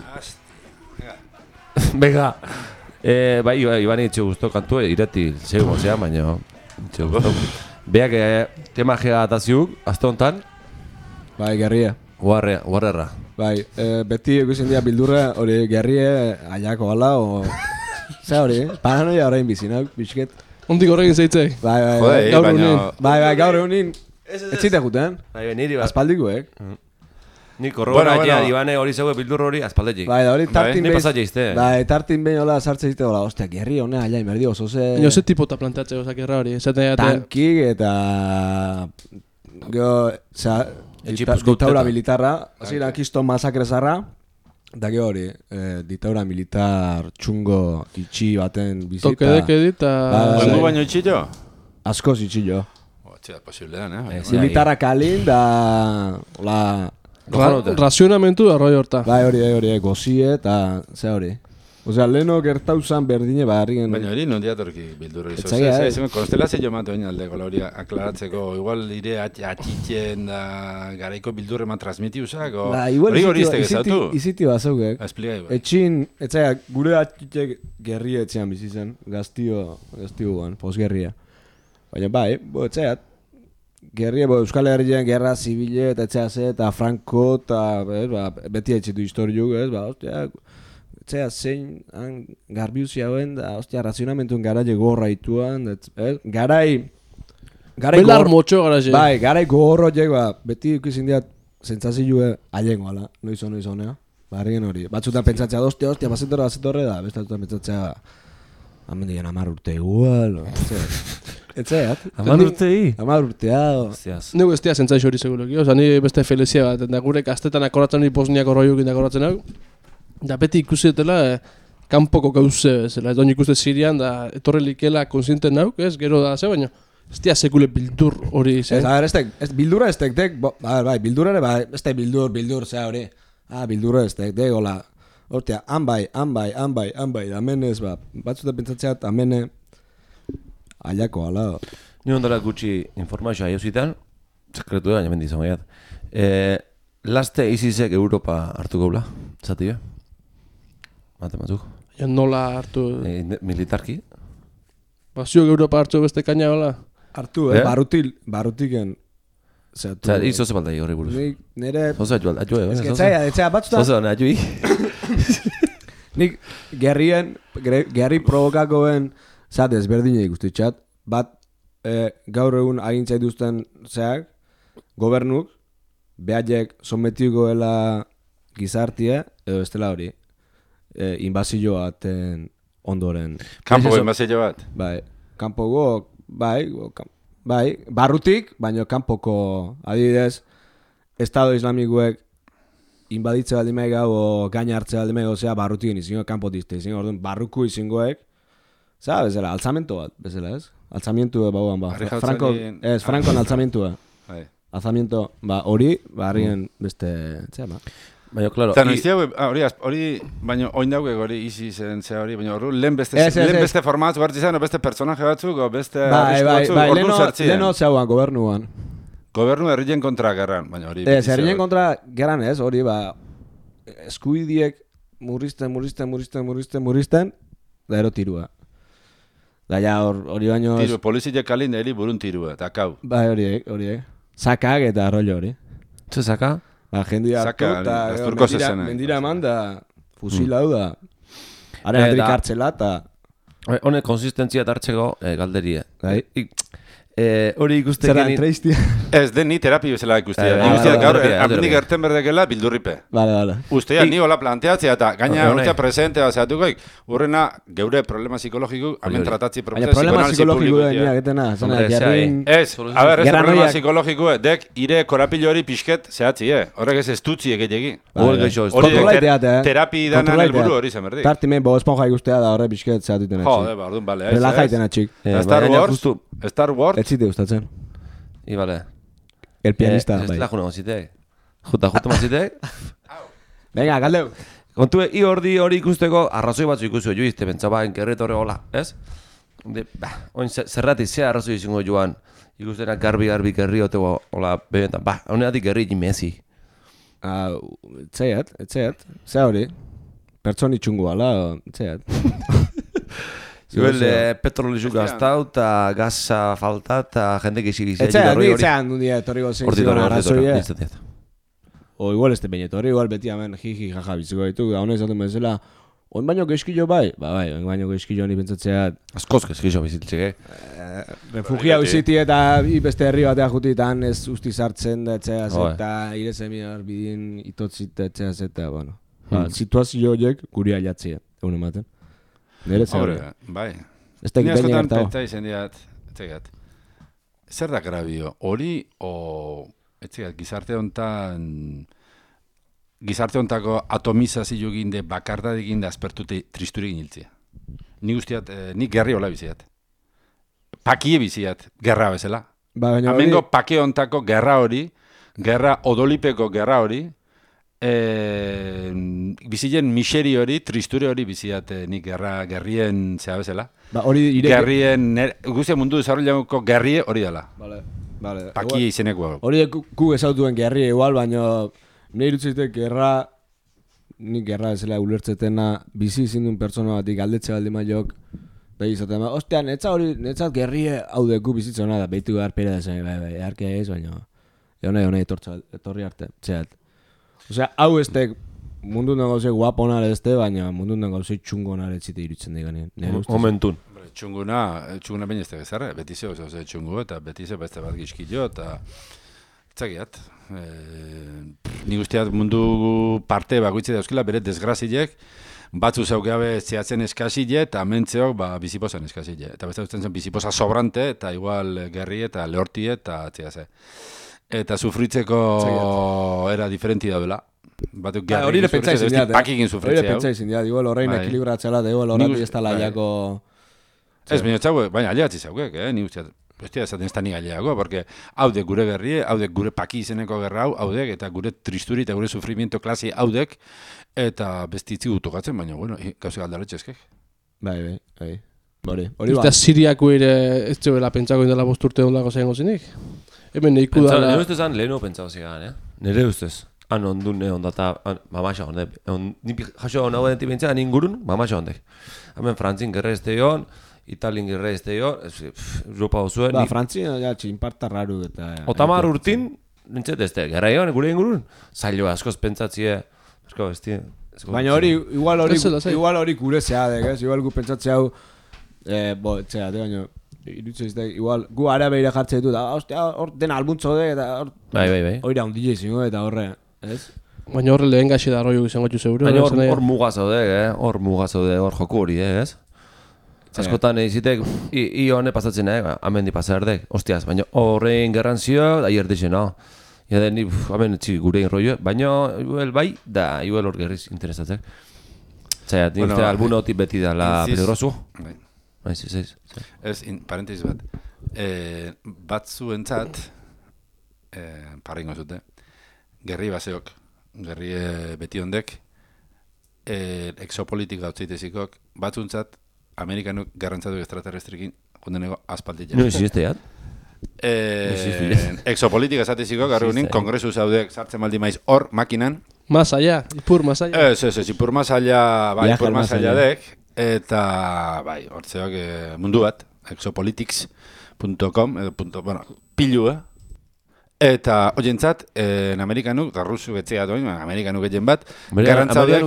Venga. Bai, Ibani itxe guztu kantu, ireti, zego, zea, baina. Itxe guztu. Beak, tema jega ataziuk, azte honetan.
Bai, gerria.
Guarrerra.
Bai, beti ikusten dira bildurra, hori gerrie, aiako gala, o... Zer hori, paranoia orain bizinak, bizket.
Ondik horrekin zeitzek.
Bai, gaur egunin. Ez zite juten.
Bai, niri bat.
Aspaldikuek.
Nik horrela Ibane hori zegoe bildur hori aspaldetik.
Bai, hori tartin behin.
Ni pasat jaizte.
Bai, tartin behin hola sartze zite hola. Ostia, gerri honea aia inberdi oso ze...
Ino ze tipota planteatze gozak erra hori.
Tankik eta... Ditaura militarra. Zira, kiston masakre zarra. Da hori, ditaura militar txungo itxi baten bizita.
Tokedeke dit,
eta... baino itxillo?
Askoz itxillo.
Txeda, posiblean,
Militarra kalin, da...
Razionamentu da roi horta.
Bai, hori, gozie eta... Ze hori. Osea, leheno gertauzan berdine barrien...
Baina hori non diatorki bildur hori. Etzai, konstelazio matu egin aldeko hori aklaratzeko. Igual ire atxitzen da garaiko bildur eman transmitiuzak. Hori izte gezatu.
Iziti bat zeugek.
Espligai bai.
Etxin, etzai, gure atxitzek gerri etxean bizitzen. Gaztio guan, posgerria. Baina bai, etzai, gerri, Euskal Herrian gerra zibile eta etxea ze, eta Franco, eta beti etxitu historiuk, ostia... Etzea zein garbiuzi hauen, da, ostia, razionamentuen garaile gorra ituan, garai...
Belar motxo garaile.
Bai, garai gorro jek, beti ikusin diat, zentzazioa ailengo, ala, noizo honea. Barrien hori, batzutan pentsatzea, ostia, bazetorre da, bestatutan pentsatzea, hamen digan 10 urte igual, etzeat.
10 urtei?
10 urtea,
Nego ez tia zentzazio hori seguroki, oza, ni beste felizia bat, eta gure kastetan akoratzen hori Bosniako roiukin akoratzen hau. Da beti ikusi dutela, kanpoko gauze bezala, ez doni ikuste Sirian, da etorre likela konsienten nauk, ez, gero da ze, baina ez dia sekule bildur hori zen.
Ez, bildurra ez tek, bai, bildurra ere, bai, ez tek bildur, zea hori. Bildurra ez tek, hola, hortia, han bai, da menez, batzuta pentsatzeat, amene, aiako, ala.
Ni ondora gutxi informazioa jauzitan, sekretu da, baina mendizan gaiat. Laste izizek Europa hartu gaula, zati, Mate batzuk.
Nola hartu...
Militarki.
Ziok Europa hartzu beste kaina hola?
Hartu, barrutiken.
Zer, izo ze balda horri buruz.
Nire...
Zoze aju,
Ez que etxea batzuta...
Zoze hone aju.
Nik gerri provokakoen zat ezberdine ikustitxat. Bat, gaur egun agintzai duzten zeak, gobernuk, behaiek sometikoela gizartia, edo bestela hori, inbazio baten ondoren.
Kampoko inbazio bat?
Bai, kampoko, bai, barrutik, baina kanpoko adibidez, Estado Islamikoek inbaditze baldin mega o gaina hartze baldin mega, osea, barrutik izango kanpo dizte, izango orduan, barruko izangoek, zara, bezala, altzamento bat, bezala, ez? Altzamientu bauan, ba. Frankon altzamientua. Altzamiento, hori, harrien beste, zera, ba.
Baina, klaro.
Eta noiztia, hori, baina oin dauek hori izi zen zea hori, baina hori lehen beste formatu hartzi zen, beste personaje batzuk, o beste arrisku batzuk, ordu zertzien.
Leheno zeuan, gobernuan.
Gobernu herrien kontra gerran, baina hori...
Herrien kontra gerran ez, hori, eskubidiek murrizten, da ero tirua. Da ja, hori baino...
Tiru, poliziek kalin heli burun tirua, eta kau.
Bai, horiek. Sakak eta arroio hori.
Zer saka?
Jendia hartu eta mendira eman da fusila du da. Haren handrik hartzela eta...
Hone konsistentzia hartzeko galderia. Hori ikuste
genin... Zerra entreiztia?
Ez, den ni terapia bezala ikustia. Gaur, apnik erten berdekela bildurripe.
Vale.
Ustea ni hola planteatzea eta gaina honetia presente bazeatukoik, urrena geure problema psikologiko, hemen tratatzi
problema psikologiko denia, getena.
Ez, a ber, ez problema psikologiko, dek ire korapilo hori pixket zehatzi, horrek ez estutzi egitegi. Hori terapi danan helburu hori zen berdik.
Tartimen, bo esponja ikustea da horre pixket zehatuten atxik.
Jode, bardun, bale.
Relajaiten atxik.
Star Wars.
Ez zite gustatzen.
Vale.
El pianista.
Ez la juna mazitek. Justo mazitek.
Venga, galdeu.
Kontue, hori ikusteko arrazoi batzu ikusi joizte, bentsaba, enkerretorre hola, ez? Oin zerratik, ze arrazoi izango joan, ikustena garbi gerri otego, hola, bebentan, honeatik gerri jimezi.
Etxeat. Ze hori? Pertsoni txungu ala, etxeat.
Zuel petrolizu gaztau eta gaza falta eta jende gizigizia.
Etxean du dia etorriko zen arrazoia. O igual este beñetorri, igual beti hemen jiji jaja biziko ditu, da honez zaten bezala, oin baino geskillo bai? Oin baino geskillo ni pentsatzea...
Askoz geskillo bizitzeke.
Refugia biziti eta beste herri batea jutitan ez usti sartzen da etxea eta ire seminar bidin itotzit etxea zeta, bueno. Situazio horiek guri ailatzea, egun ematen. Nere zer hori.
Bai.
Ez tekit baina gertau.
Pentsa izan diat, etxegat. Zer da grabio? Hori o... Etxegat, gizarte hontako atomizazio ginde, bakardadik ginde aspertute tristurik iniltzia. Ni guztiat, nik gerri hola biziat. Pakie biziat, gerra bezala. Amengo pake hontako gerra hori, gerra odolipeko gerra hori, bizien miseri hori, tristure hori biziat nik gerrien zea bezala. Gerrien, guztia mundu desarrollako gerrie hori dela. Paki izeneko.
Hori gu ezautuen gerrie igual, baina nire irutzitek nik gerra bezala ulertzetena bizi izinduen pertsona batik galdetze baldi maiok, behi izaten, ostia, netzat gerrie haude gu bizitzen hona da, behitu behar pere da zen, eharkia ez, baina egon etorri arte, txeat. Osea, hau estek mundu negozio guapona este, baina mundu negozio txungona etzite irutzen diganen.
Momentun.
Txunguna baina ez da bezarra, beti ze oso txungu eta beti ze beste bat gizkillo eta etzagiat. Nik usteat mundu parte bakoitze dauzkila bere desgraziek, batzu zaukabe zehatzen eskazile eta mentzeok bizipozan eskazile. Eta beste usten zen bizipoza sobrante eta igual gerri eta lehorti eta atziaze. Eta sufritzeko era diferenti daudela. Batuk gerri
hori lepentsa izin diat,
pakikin sufritzea.
Hori lepentsa izin diat, igual horrein ekilibratzela, igual horrein ez tala jako...
Ez, baina aliatzi zaukek, ni usteat. Bestia esaten ez da ni gaileago, porque haudek gure gerrie, haudek gure paki izeneko gerra hau, haudek, eta gure tristuri eta gure sufrimiento klasi haudek, eta bestitzi gutokatzen, baina, bueno, gauze galdaletxezkek.
Bai. Hori
ba. Eta Siriako ere ez zebela pentsako indela bosturte ondako zengo zinik? Hemen neiku dara...
Nire ustez zan leheno pentsako zigan, Nire ustez. han ondun ondata, mamasa ondek. Nipi jaso hona guen tibintzea, han ingurun, mamasa ondek. Hemen Frantzin gerra este hon, Italin gerra este hon, Europa osuen.
Frantzin, ja, txinparta raru eta...
Otamar urtin, nintzet ez da, gerra hon, gure ingurun, zailo askoz pentsatzie, asko, ez di...
Baina igual hori kurezea, ez? Igual gu pentsatzea hau, etxea, baina... igual, gu arabeire jartzen ditu, hor dena albuntzo de, eta hor...
Bai.
Hori haundile izango, eta horre, ez?
Baina horre lehen gaixi da arroio izango txu seguro.
Baina hor mugazaude, hor mugazaude, hor joku hori, ez? Askotan egizitek, i hone pasatzen, hemen di pasardek, hostiaz, baina horrein gerran zio, da hierdixen, no? Ja den, hemen txik gurein rollo, baina igual bai, da igual hor gerriz interesatzek. Zaya, nire albuno hoti beti da la peligrosu. Bai, sí.
Ez, parentesis bat. Batzuentzat, parringo zute, gerri baseok, gerri beti hondek, exopolitika hotzeitezikok, batzuentzat, Amerikanuk garrantzatu extraterrestrikin, jundenego aspalditzen.
No existe, ya?
Exopolitika esatezikok, garrunin, kongresu zaudek sartzen maldi maiz hor, makinan.
Más allá, ipur más allá.
Ipur más allá, bai, ipur más allá dek. Eta, bai, hortzeak mundu bat, exopolitics.com, pilu, Eta, oientzat, Amerikanuk, eta Rusu getzea doin, Amerikanuk egin bat, garrantzaudeak,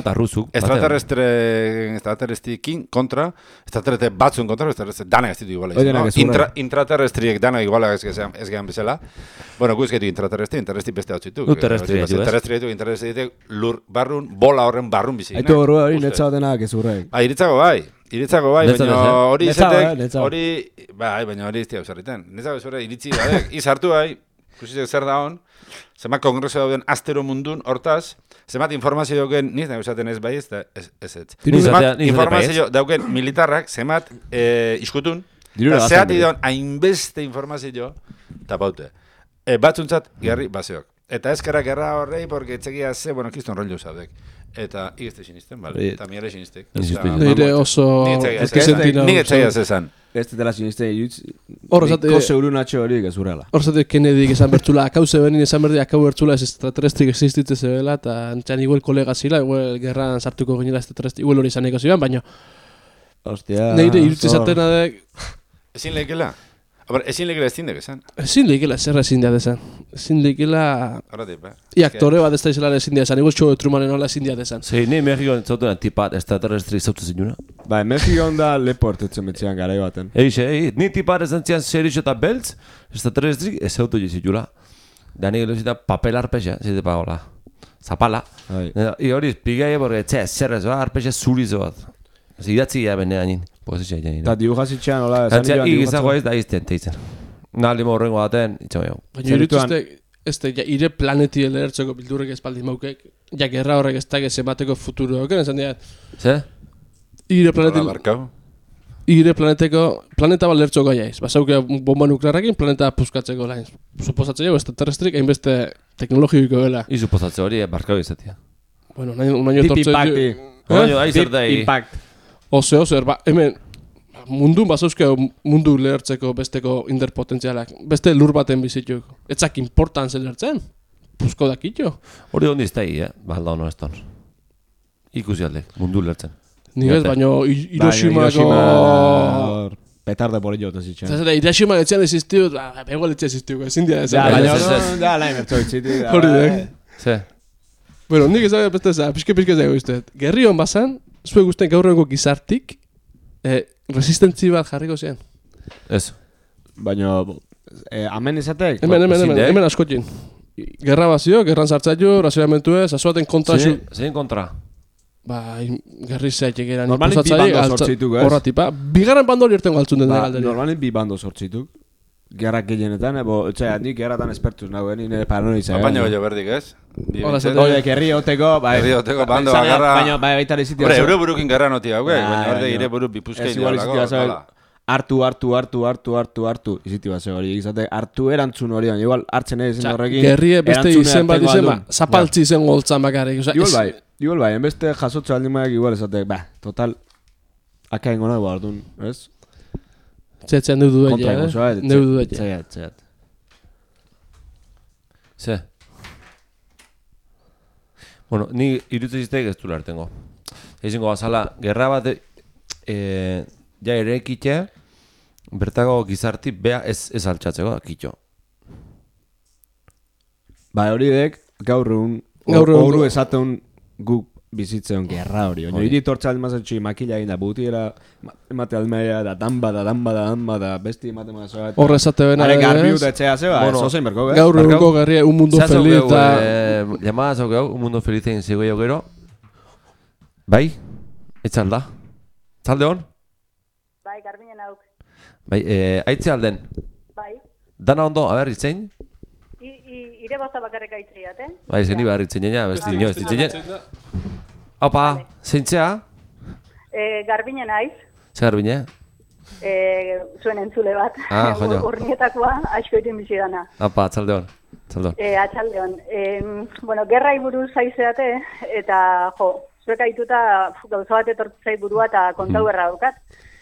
extraterrestrikin kontra, extraterrestre batzuen kontra, extraterrestre danak ez ditu iguala. Intraterrestriek danak iguala ez gehan bezala. Bueno, guzketu intraterrestri beste hau zitu. Terrestri lur barrun, bola horren barrun bizi.
Aitu hori netzao denak ez urrek.
Iritzago bai, baina hori izetek, baina hori iztia usarriten. Netzago ez urrek, iritzi badek, izartu bai, kusizek zer da hon, zemat kongreso dauden astero mundun, hortaz, zemat informazio dauken, niz nahi usaten ez bai ez, zemat informazio dauken militarrak, zemat iskutun, eta zehat idon hainbeste informazio, tapaute. Batzuntzat, gerri baseok. Eta ezkara gerra horrei, porque etxegia ze, kiston rollo zaudek. Eta igezte sinisten, bale? Eta miare sinistek.
Nire oso...
Nik etxegia zezan.
Ez dela sinisten, niko zeurunatxo hori gezurela.
Horzate, Kennedy esan bertzula, akauze benin esan berdi, akau bertzula ez extraterrestrik existitze zebela, eta antxan igual kolega zila, igual gerran sartuko ginela extraterrestrik, igual hori izaneko ziban, baina...
Hostia...
Neire irutze zatena dek...
Ezin lehikela? Ezin lehikela ez zindek esan?
Ezin lehikela, zerra ezin dea desan. Ezin lehikela... aktore bat ez da izela ezin dea desan, igual txo Trumanen hola ezin dea desan.
Zei, nahi Mexikoan zautena tipat extraterrestri zautu zinuna?
Bai, Mexikoan da leportetzen betxean garai baten.
Ni tipat ez zantzian serixo eta beltz, extraterrestri ez zautu jizitula. Da nik eluzita papel arpexa, zite pagola. Zapala. I hori pigai borre, zer ez ba, arpexa zurizo bat. Idatzi ya benean posizia janin.
Ta dibujazitxean, hola,
esan joan dibujatzen. Ez da izten, teitzen. Naldi morrengo baten, itxameo.
Baina irutuzte, ire planeti lehertzeko bildurrek espaldi maukek, ja gerra horrek ez da zemateko futuro doken, esan dira.
Ze?
Ire planeta bat lehertzeko gaiaiz. Basauke bomba nuklearrekin planeta puskatzeko lain. Suposatzea, extraterrestrik hainbeste teknologiko dela.
I suposatzea hori barkau izatea.
Bueno, un año tortze...
Impact.
Ose, hemen mundun bazauzke mundu lehertzeko besteko interpotentzialak. Beste lur baten bizituk. Etzak importantze lehertzen. Puzko dakitio.
Hori hondi ez da balda hono ez ton. Ikusi alde, mundu lehertzen.
Nigez, baina Hiroshimako...
Petarde bolillo eta zitzen.
Zazera, Hiroshima getxean existiut, ego letxe existiut, ezin dia ezan.
Da, nahi mertzo itzitik.
Hori dek.
Ze?
Bueno, nik ezagut beste eza, pixke zago izteet. Gerri hon bazan, zue guztien gaurrengo gizartik, resistentzi bat jarriko zian.
Ez.
Baina, amen izatek?
Hemen askotin. Gerra bazio, gerran sartzaio, razionamentu ez, azoaten kontra...
Zein kontra?
Ba, gerri zeitek eran
normalin bi bando sortzituk, ez?
Horra tipa. Bigarren bando hori ertengo altzun den galderi.
Normalin bi bando sortzituk. Gerrak gehienetan, nik gerratan espertuz nagoen, nire paranoiza.
Baina bello berdik, ez?
Oie, gerri hoteko, bai.
Gerri hoteko, bando, agarra...
Baina, bai, baita iziti...
Hore, eure burukin gerra noti hau, baina horde ire buru bipuzkei dialako.
Hartu, iziti bat hori, izate, hartu erantzun hori, igual hartzen egin horrekin...
Gerrie beste izen bat izema, zapaltzi izen goltzan bakarrik.
Igual bai, enbeste jasotza aldin baiak igual esatek, total, akain gona igual, ardun, ez?
Txetxean neudu daia, neudu daia.
Ze? Bueno, ni irutzen zizteik ez du lartengo. Ezingo bazala, gerra bat ja ere ekite, bertako gizarti bea ez altxatzeko, kitxo.
Ba, hori dek, gaur esaten guk bizitzen gerra hori. Oino, hiri tortza almazatxi makila egin da, butiera emate almeia da, damba, besti emate mazua.
Horre esate bena.
Hare garbiut etxea zeba, zozein berko,
gaur egungo garria, un mundo feliz eta...
Llamada zau gau, un mundo feliz egin zigo gero. Bai, etxalda. Zalde hon?
Bai, garbinen hauk.
Bai, aitze alden.
Bai.
Dana ondo, aber, itzein?
Ire bosta bakarrik aitzeiat,
Bai, zeni behar itzen jena, besti nio, ez ditzen jena. Opa, zeintzea?
Garbinen aiz.
Ze garbine?
Zuen entzule bat.
Joño.
Urnietakoa, asko egin bizi dana.
Opa, atzalde hon.
Atzalde hon. Bueno, gerrai buruz aizeate, eta zuek aituta gauza bat etortzai burua eta kontau berra daukat.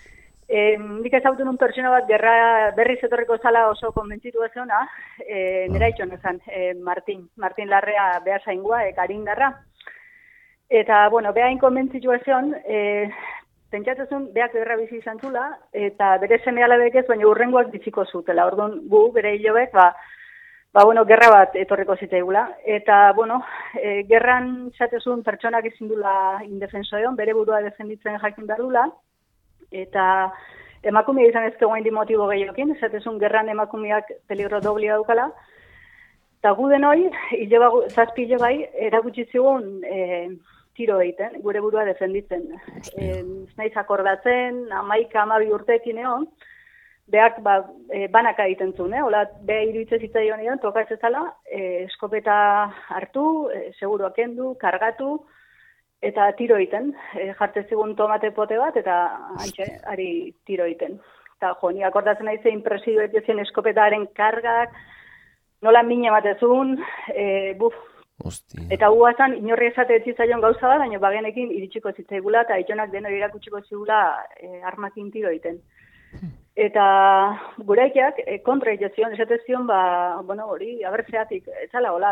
Nik ezautu nun pertsona bat gerra berriz etorriko zala oso konbentzitu ezona, nera itxon ezan, Martin Larrea beha zaingua, karindarra. Eta, bueno, beha inkonbentzitu ezon, pentsatzezun beak gerra bizi izan zula, eta bere seme alabek ez, baina urrengoak biziko zutela. Orduan gu, bere hilobek, bueno, gerra bat etorriko zitzaigula. Eta, bueno, gerran zatezun pertsonak ezin dula indefenso egon, bere burua defenditzen jakin behar dula. Eta emakumea izan ez tegoen di motibo gehiokin, esatezun gerran emakumeak peligro doblia daukala. Eta gu denoi, zazpi hile bai, erakutsi zigun tiro egiten, gure burua defenditzen. Naiz akordatzen, 11-12 urteekin egon, beak banaka egiten zuen, hola, beha iruitze zitzaion egon, tokaz ezala, eskopeta hartu, seguruak kendu, kargatu, eta tiro egiten, jartzezigun tomate pote bat, eta haintxe, ari tiro egiten. Eta ni akordatzen nahi zein presiduet ezien eskopetaren kargak, nola mine batezun, Eta guazan, inorri esate etzizaion gauza bat, baina bagenekin iritsiko zitzaigula, eta aitonak denoi irakutsiko zigula armakin tiro egiten. Eta guraikiak kontra itezion, esatezion, hori, abertzeatik, etzala hola,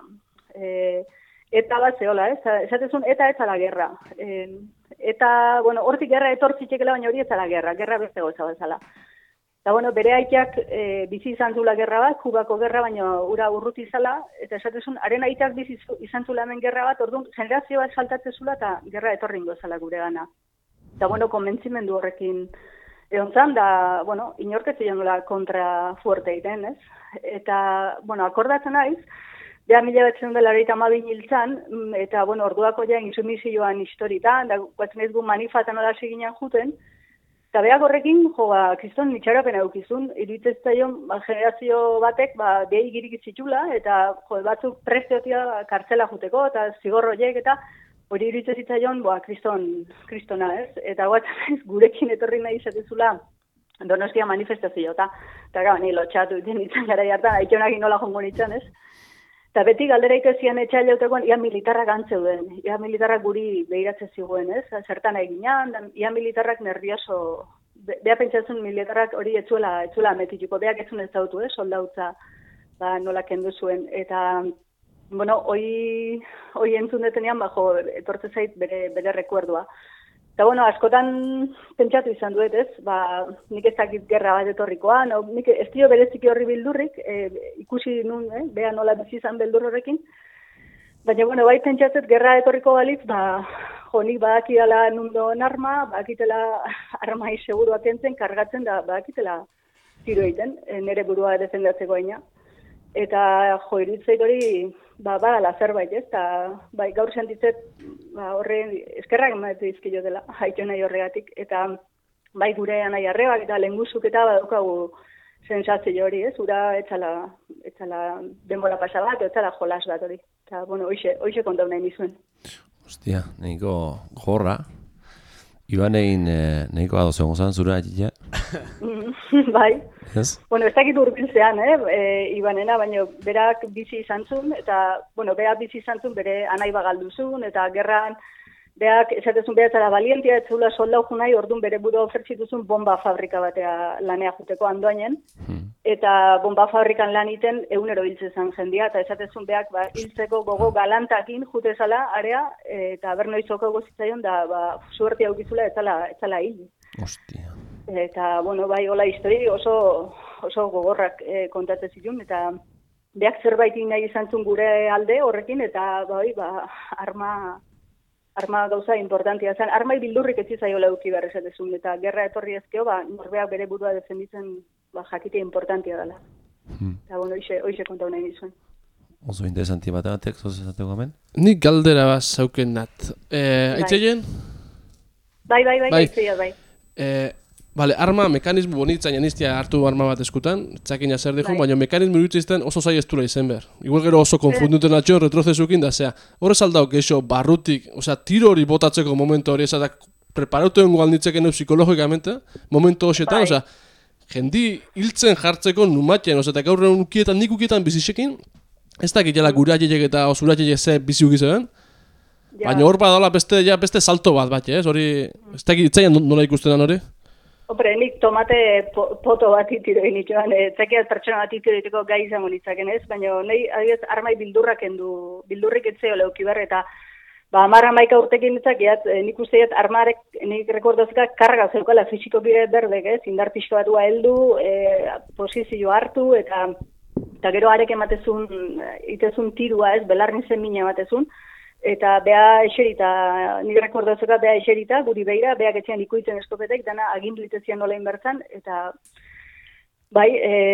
eta bat zehola, esatezun, eta etzala gerra. Eta, hortik gerra etortzitxekela, baina hori etzala gerra beste goza bezala. Eta, bere aiteak bizi izan zula gerra bat, Kubako gerra, baina ura urruti zala, eta esatezun, haren aiteak bizi izan zula hemen gerra bat, orduan, generazio bat saltatze zula, eta gerra etorringo zala gure gana. Eta, konbentzimendu horrekin egon zan, da, inorketzen nola kontra fuerte egiten, ez? Eta, akordatzen naiz, beha 1982 hiltzan, eta, orduako ja insumizioan historitan, da, guatzen ez gu manifatan hola seginen juten, eta behak horrekin, kriston nitxarapen eukizun, iruditzaion generazio batek, behi girik zitula, eta batzuk presteotia kartzela juteko, eta zigorroiek, eta hori iruditzaion, kristona, ez? Eta guatzen ez, gurekin etorri nahi izatezula, Donostia manifestazio, eta ni lotxatu iten nintzen gara jartan, aitionak inola jongo nintzen, ez? Eta beti galdera itezian etxaila utekoan, ia militarrak antzeuden, ia militarrak guri behiratze ziguen, ez? Zertan eginan, ia militarrak nervioso, beha pentsatzen militarrak hori etzuela ametituko, beha etzun ez dautu, soldautza nola kendu zuen. Eta, hoi entzun detenean, etortze zait bere rekuerdua. Eta, askotan pentsatu izan duet, ez? Nik ez dakit gerra bat etorrikoa, nik ez dio bereziki horri bildurrik, ikusi nun, beha nola bizi izan beldur horrekin. Baina, bai pentsatzet gerra etorriko balitz, nik badakidala nundon arma, badakitela armai seguruak entzen, kargatzen, da badakitela tiro egiten, nire burua defendatzeko aina. Eta, iruditzait hori, badala zerbait, ez? Eta, gaur sentitzet, horren, eskerrak ematetu izkilo dela, haitio nahi horregatik. Eta, gure anai arrebak eta lehenguzuk eta badaukagu sensazio hori, ez? Ura etxala denbora pasa bat, etxala jolas bat hori. Eta, hoxe kontau nahi nizuen.
Hostia, nahiko jorra. Ibanein nahiko adozen gozan zure atxia.
Bai.
Ez?
Ez dakit urbiltzean, Ibanena, baina berak bizi izan zuen, eta, berak bizi izan zuen bere anai bagalduzun, eta gerran Beak, esatezun behatzara valientia, ez zeula soldau junai, orduan bere buru ofertzituzun bomba fabrika batea lanea juteko andoainen, eta bomba fabrikan lan iten egunero hiltzezan jendia, eta esatezun beak hiltzeko gogo galantakin jutezala area, eta bernoizoko gozitzaion da suertia aukizula etzala hil.
Ostia.
Eta, bueno, bai, hola histori oso gogorrak kontatzen zituen, eta beak zerbait nahi izan zuen gure alde horrekin, eta bai, arma gauza importantia zen. Armai bildurrik ez izaiola eduki behar esatezun, eta gerra etorri ezkeo, norbeak bere burua defenditzen jakitea importantia dela. Eta, bueno, hoxe kontau nahi nizuen.
Oso interesanti bat atek, zoz esateko hemen?
Nik galdera bat zauken nat. Aitzeien?
Bai, aitzeia, bai.
Bale, arma, mekanismo bonitzen janistia hartu arma bat eskutan, txakin zer dihun, baina mekanismo irutzizten oso zai ez dula izen behar. Igual gero oso konfunduten atxo, retrozesukin da, horrez aldau geixo barrutik, tiro hori botatzeko momentu hori, preparatu egon galditzeken psikologikamente, momentu hoxetan, jendi hiltzen jartzeko numatien, eta gaur nik ukietan bizisekin, ez dakit jala gure aileek eta osura aileek ze bizi ukizeben, baina hor badala beste salto bat, ez hori, ez dakit itzaian nola ikusten hori?
Hombre, nik tomate poto bat itiro initxoan, txakiat pertsona bat itiro iteko gai izango nitzaken ez, baina nahi adibidez armai bildurrak bildurrik etzeo leuki behar, eta 10-11 urtekin nitzakiat, nik usteat armarek, nik rekordozika karga zeukala fisiko bide berdek ez, indar pixko batua heldu, posizio hartu, eta gero arek itezun tirua ez, belarrin zen mina batezun, eta beha eserita, nire rekordazoka beha eserita, guri beira, beha getxean ikuitzen eskopetek, dana agindu itezian nola inbertzan, eta bai,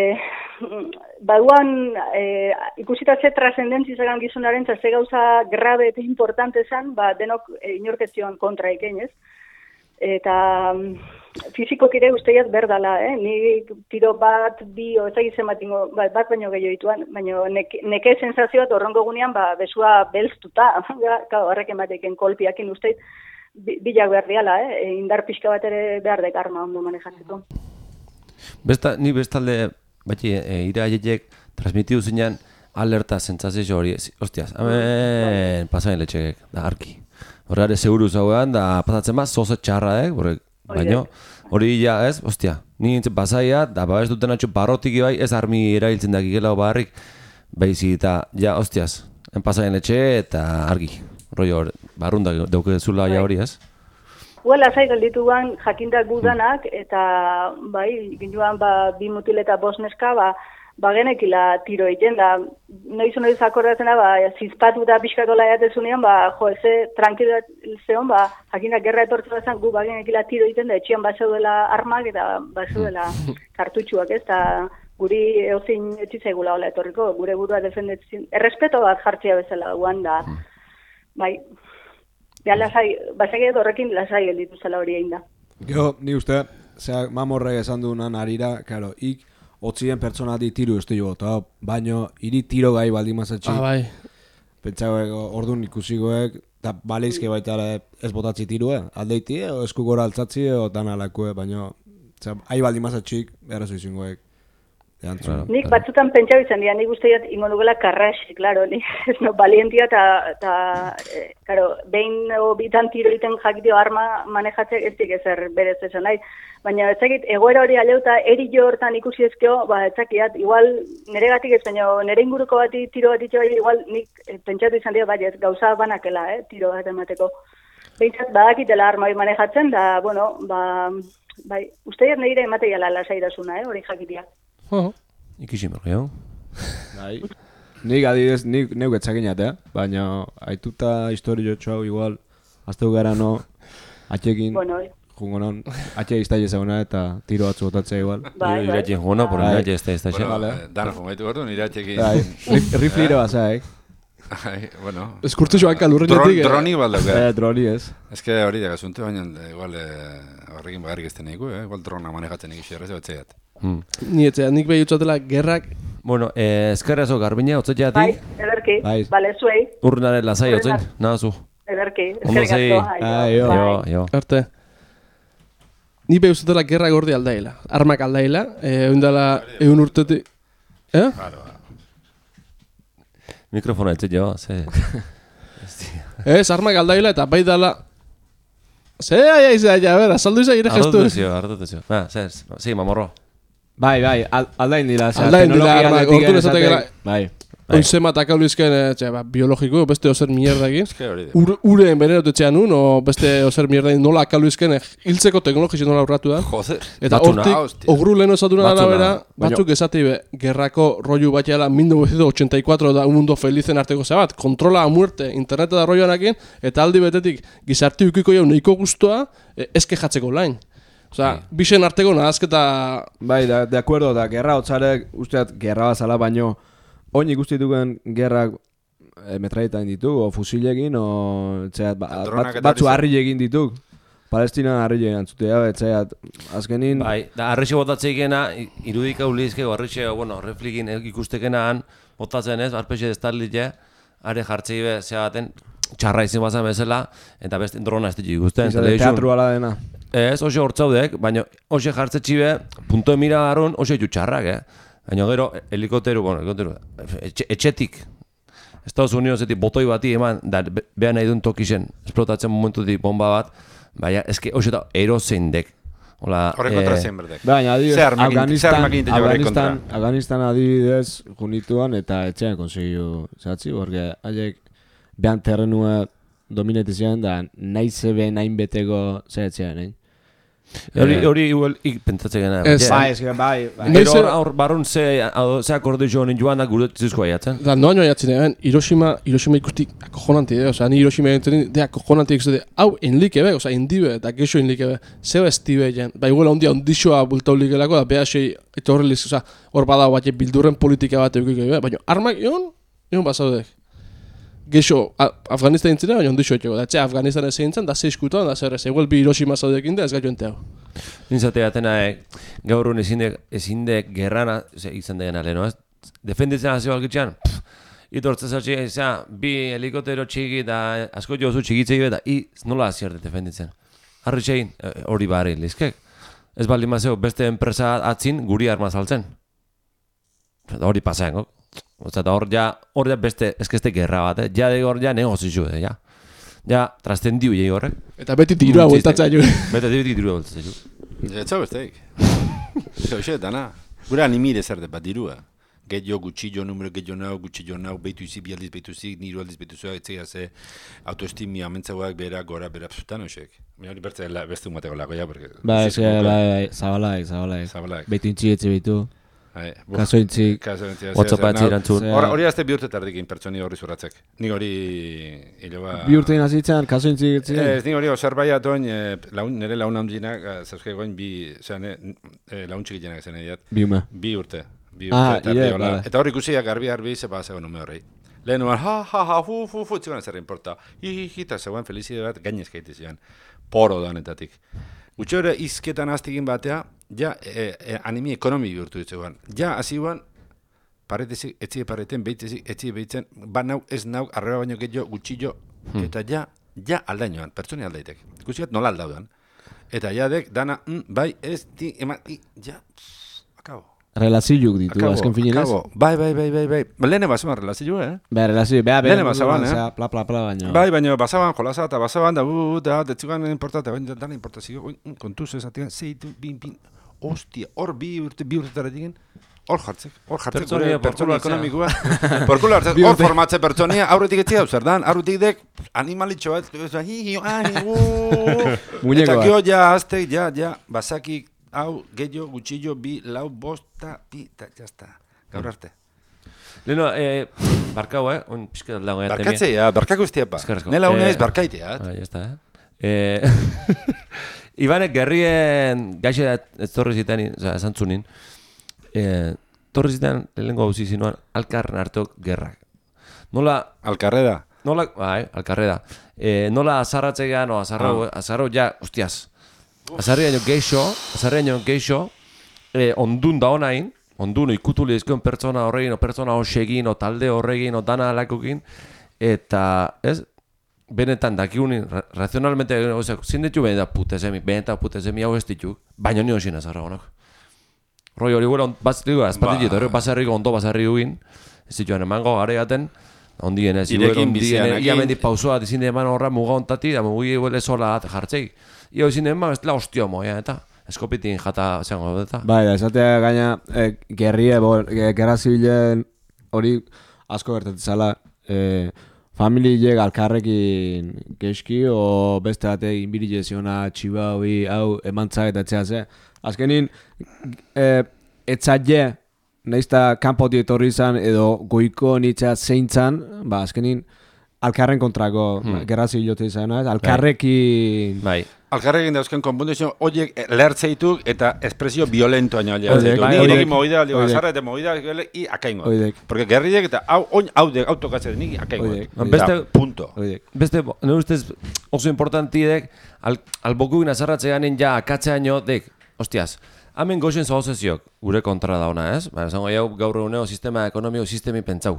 baduan ikusita ze trascendentzi zagan gizunaren, ze gauza grabe eta importante zen, denok inorketzioan kontra eken, ez? Eta fizikok ere usteiat berdala, ni tiro bat, bi, ezagizen bat baino gehiago dituan, baina neke sensazioat horrengo gunean besua belztuta, horrek emateken kolpiakin usteit, bilak behar diala, indar pixka bat ere behar dek arma ondo manejatzeko.
Ni bestalde, ira aiek transmitidu zinean alerta sentsazio hori, hostias, pasain letxekek, da arki. Horreare seguru zauean, da pasatzen bat, zoze txarra, baina hori ja ez, ostia, nintzen pasaia, da ez duten atxo barrotik bai, ez armi erailtzen dakikela barrik, baizi eta, ja, ostias, pasaien etxe eta argi, rollo barrundak daukezula ja hori ez?
Lasai galdituan jakindak gudanak, eta bai, ginuan bi mutil eta bost neska, genekila tiro egiten, da noiz akordatzena, zizpatu eta pixkatola eatezunean, eze tranquilo zeon, jakinak gerra etortzen bazan, gu genekila tiro egiten, da etxian bazeudela armak eta bazeudela kartutxuak, ez, eta guri eozin etxitzaigula hola etorriko, gure burua defendetzen, errespeto bat jartzea bezala guan, da, bai, lasai, bazeget horrekin lasai gelditu zela hori egin da.
Gero, ni uste, mamorrek esan duenan arira, karo, otzien pertsonati tiru ez dugu, baino hiri tiro gai baldin mazatxik.
Bai.
Pentsagoek, orduan ikusigoek, eta baleizke baita ez botatzi tirue, aldeiti, esku gora altzatzi, dan alakue, baino, hai baldin mazatxik, errazo izingoek.
Nik batzutan pentsa bizan dira, nik usteat ingo dugula karraxi, klaro, nik ez no balientia eta karo, behin bitan tiro iten jakitio arma manejatzek ez dik ezer berez esan nahi. Baina etzakit, egoera hori aleuta eri jo hortan ikusi ezkeo, etzakiat, igual neregatik ez, baina nere inguruko bati tiro bat itxo, igual nik pentsatu izan dira, bai, gauza banakela, tiro bat emateko. Behintzat, badakitela arma manejatzen, da, bueno, bai, usteat nire emateia lasaidasuna, hori jakitia.
Ikisi merkeo.
Bai. Nik adidez, neuk etzakinat, baina aituta historio txau igual, azteu gara no, atxekin, jungonon, atxe iztai ezaguna eta tiro batzu botatzea igual.
Iratxen jungo, por iratxe ez da xe.
Dara jungaitu gordu, iratxekin.
Riflire bazaek.
Bueno.
Eskurtu joan kalurrenetik.
Droni baldauk.
Droni ez.
Ez que hori da gasunte, baina igual horrekin bagarrik ez teneiku, igual drona manejatzen egin xerrez batzeiat.
Ni etzea, nik behi utzatela gerrak.
Bueno, eskerrazo garbina, otzetxeatik.
Bai, ederki, bale, zuei.
Urrunaren lasai otzen, nahazu.
Ederki, eskerrik
Jo.
Arte. Ni behi utzatela gerrak gordi aldaila. Armak aldaila, eundala egun urtetik.
Mikrofona etzet jo, ze...
Ez, armak aldaila eta bai dala Ja, bera, saldu izan gire gestu.
Artutuzio. Sí, mamorro.
Bai, aldain dila.
Aldain dila, ordu nezatek.
Bai.
Oizema eta kaulizken biologiko, beste ozer mierda egin. Ureen benerotetxean un, o beste ozer mierda egin nola kaulizken hiltzeko teknologizio nola urratu da.
Joder.
Eta hortik, ogru lehen osatuna arabera, batzuk esateibe, gerrako rollu batxeala 1984 da un mundo felizen arteko zabat, kontrola a muerte, interneta da rolloanakin, eta aldi betetik gizarti ukiko jau neiko guztua, ezke jatzeko lain. Osa, bixen arteko nahazketa...
Bai, de acuerdo, da, gerra hotzarek, usteat, gerra bazala baino, oin ikustituken gerrak metraietan ditu, o fusilegin, o batzu harri egin ditu. Palestina harri egin antzutea, etxeat, azkenin...
Bai, da harrixe botatzeikena, irudika ulizkego harrixe, refligin ikustekena han, botatzen ez, arpexe destarlite, are jartzei be, zeaten, txarra izin bazan bezala, eta beste drona ez ditu ikusten.
Teatru ala dena.
Ez, hoxe hortzaudek, baina hoxe jartze txibe, punto de mira garun, hoxe txarrak, Baina gero, helikopteru, etxetik, Estados Uniosetik botoi bati eman, da behan nahi duen tokixen, esplotatzen momentutik bomba bat, baina eske hoxe da erozein dek.
Horren kontra zen berdek.
Baina, Afganistan adibidez junituan eta etxean konsegiu zatzi, porque haiek behan terrenua dominetizioan da nahi zebe nahin beteko zehetzean,
Hori igual pentsatzen gana.
Bai.
Gero hor barrun ze akordizio honen joan da guretzizko aiatzen.
Da, noan aiatzen, Hiroshima ikusti akojonanti, ni Hiroshima egin de akojonanti ikusti, hau enlike be, endibe, eta gexo enlike be, zeo estibe jen, ba iguela ondixoa bultau likelako, da behasei, eta horreliz, hor bada bat bildurren politika bat eukiko, baina armak egon basaudek. Gexo, Afganistan intzina, baina ondixo etxeko. Da, Afganistan ez egin zen, da 6 kutuan, da zer ez, eguel bi Hiroshima zaudekin da, ez gaitu enteago.
Nintzatea atena, gaur hon ezindek gerrana, izan degena leheno, ez? Defenditzen hazio algitzean, itortzez hau bi helikoptero txiki, da asko jozu txikitzei eta nola haziarte defenditzen. Harri txegin, hori barri lizkek. Ez baldin mazeo, beste enpresa atzin guri arma saltzen. Hori pasaen, Eta hor ja beste, eskeste gerra bat, ja hor ja negozizu, ja. Ja, trastendiu jai horrek.
Eta beti tirua bultatzea ju.
Beti tirua bultatzea ju.
Etxau besteik. Hoxe, dana. Gura animire zer bat dirua. Gehiago, gutxillo, numero gutxillo nau, behitu izi, bi aldiz behitu zik, niru aldiz behitu zuak, etzea ze autoestimia amentzagoak bera, gora, bera, psutan hoxek. Baina hori bertze beste umateko lagoia, porque...
Bai, zabalaik. Behitu intzi etxe behitu. Kasointzik,
WhatsApp erantzun.
Hori azte bi urte tardikin pertsoni horri zurratzek. Ni hori
bi urte inazitzen, kasointzik etzien?
Ez, ni hori oserbaia doin, nire laun handinak, zauzke goin laun txikitenak zen ediat. Bi urte. Eta hori ikusiak garbi zeba zegoen ume horrei. Lehen nuen, fu, txikoan zer importa. Eta zegoen felizide bat gainezka egite poro danetatik. Gutxe hori izketan aztikin batea, ja animi ekonomi bihurtu ditzegoan. Ja, hasi guan, paretezik, etzi pareten, etzi behitzen, ba nau, ez nau, arreba baino gehiago, gutxillo, eta ja aldainoan, pertsoni aldaitek. Ikusiat nola aldaudan. Eta jadek, dana, bai, ez, ja, akabo.
Relazioak ditu, azken finilez?
Bai. Lehene basaban relazio,
relazio,
lehene basaban,
pla, baino.
Bai, baina basaban, jolasa eta basaban, da detzugan importate, baina dana importazio, kontuz ezatean, zeitu, bin, hostia, hor bi urtetara digen, hor jartzek, pertsona ekonomikoa. Porkula hartzek, hor formatze pertsonia, aurretik etzi hau zer dan, aurretik dek, animalitxo bat, eta gio ja, aztek, ja, basakik, hau, gehiago, gutxillo, bi, lau, bosta, pi, eta jazta. Gaur arte.
Leheno, barkau, on pixketat lago jaten.
Barkatzea, barkako ez tiapa. Nela unez, barkaiteat.
Jazta, Ibanek gerrien gaxe ez torri zitan, esan zunin, torri zitan lehenko hauzi zinuan, alkarren hartok gerrak. Nola...
Alkarreda?
Bai, alkarreda. Nola azarratzegean, azarro ja, hostiaz. Azarriaino geixo, ondun da honain, ondun ikutuli ezkoen pertsona horregin, o pertsona hosegin, o talde horregin, o dana alakokin, eta ez, benetan dakigunin, razionalmente, zindetu benetan putezemi hau ez dituk, baina nio xin azarra honak. Roi hori gure, azpatilit, hori basarriko ondo basarri gugin, ez dituan emango gareaten, ondien ez, ia mendi pausua dizin eman horra muga ontati, da mugi huele sola jartzeik. Ia izin eman, ez la hostio moia, eta eskopitin jata zeango eta.
Bai, da, esatea gaina, gerra zibilen hori asko gertatzala, familiek alkarrekin geski, o beste bate inbiri ziona txiba hau emantzak eta etxea ze. Azkenin, etzaile, naizta kanpoti etorri izan edo goiko nitzea zeintzan, azkenin alkarren kontrako gerra zibilote izan, alkarrekin...
Bai. Alkarrekin dauzken konpundizio, horiek lehertzeituk eta espresio violentoa lehertzeituk. Nire moida, azarra eta moida, akaingo. Porque gerriek eta hau tokatzen, nire akaingo. Punto.
Beste, nire ustez oso importantidek, albokugin azarratzeganen ja akatzeaino dek, hostiaz, hemen goxen zozeziok, gure kontra dauna, ez? Zango jau gaur eguneo sistema ekonomiko sistemi pentsau.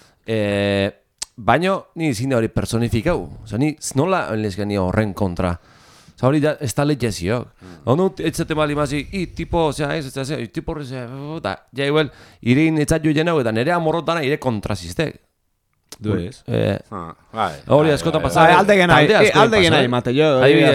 Baina, ni zine hori personifikau. Ni nola enlezken horren kontra. Hori da, ez da lehiaziok. Ono, etzate bali mazi, tipo, tipo horrez, ja igual, irein etzat joen hau, eta nire amorrotana ire kontrazistek.
Du ez?
Hori askotan pasare.
Alde genai, mate jo.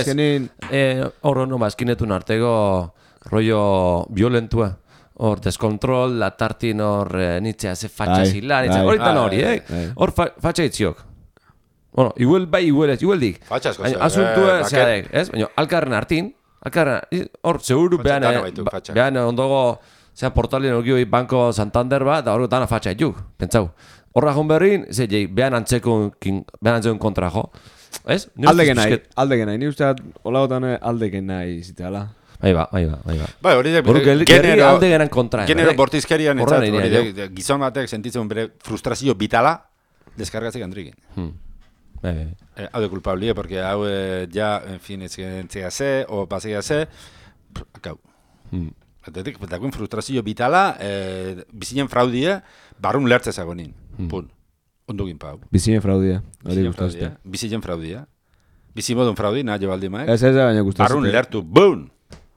Horro, no, eskinetun artego rollo violentua. Hor, deskontrol, latartin hor, nitzea, ze fatxa zilar, hori tan hori, hor fatxa itziok. Bueno, igual bai, igual dik.
Fatxasko
asuntua zeadek, ez? Baina, alkarren hartin, hor, seguru behan ondogo, zea portalien orgioi Banko Santander bat, da hori dana fatxa ituk, pentsau. Horra joan berrin, behan antzekun kontra jo, ez?
Alde genai, ni usteat, hola gotan alde genai ziteala.
Bai ba.
Bai, hori
genero alde genan kontra.
Genero bortizkerian, gizon batek sentitzen bere frustrazio vitala, deskargatzek andrikin. Hau de culpabilie, porque hau ja, en fin, etxea ze, o pasea ze, akau. Dagoen frustrazio bitala, bizinen fraudie, barrun lertze zagonin. Pun. Ondugin pau.
Bizinen fraudie, hori gustazte.
Bizinen fraudie. Bizimodun fraudi, nahi jo baldi maek.
Ez baina gustazte.
Barrun lertu, bun!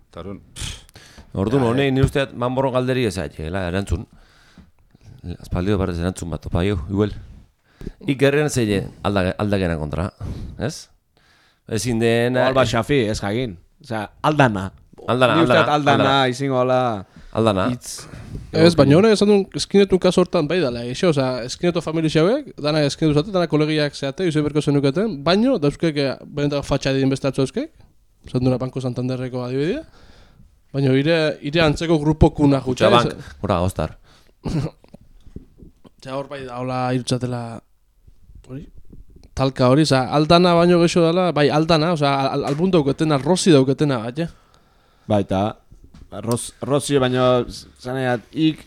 Orduan, honein, nire usteat, manborron galderi ezait, erantzun. Azpaldio barrez erantzun bat, opa, igual. Ikerren zeile aldagena kontra, ez? Ezin dena...
Alba Xafi, ez jagin. Osea, aldana. Aldana, izingo ala...
Aldana.
Ez, baina honek esan duen eskinetun kaso hortan bai dala, eixo, osea, eskinetu familia xauek, dana eskinetu zate, dana kolegiak zeate, izue berko zenuketen, baino, dauzkek, benetak fatxa edin beste atzo dauzkek, esan duena Banko Santanderreko adibidea, baina ire antzeko grupokuna jutsa.
Kutxabank, gora, Ostar.
Hor bai da, hola irutzatela... Talka hori, aldana baino gexo dela, bai aldana, albun dauketena, rosi dauketena, bat, ja?
Bai, eta rosi baino, zaneat,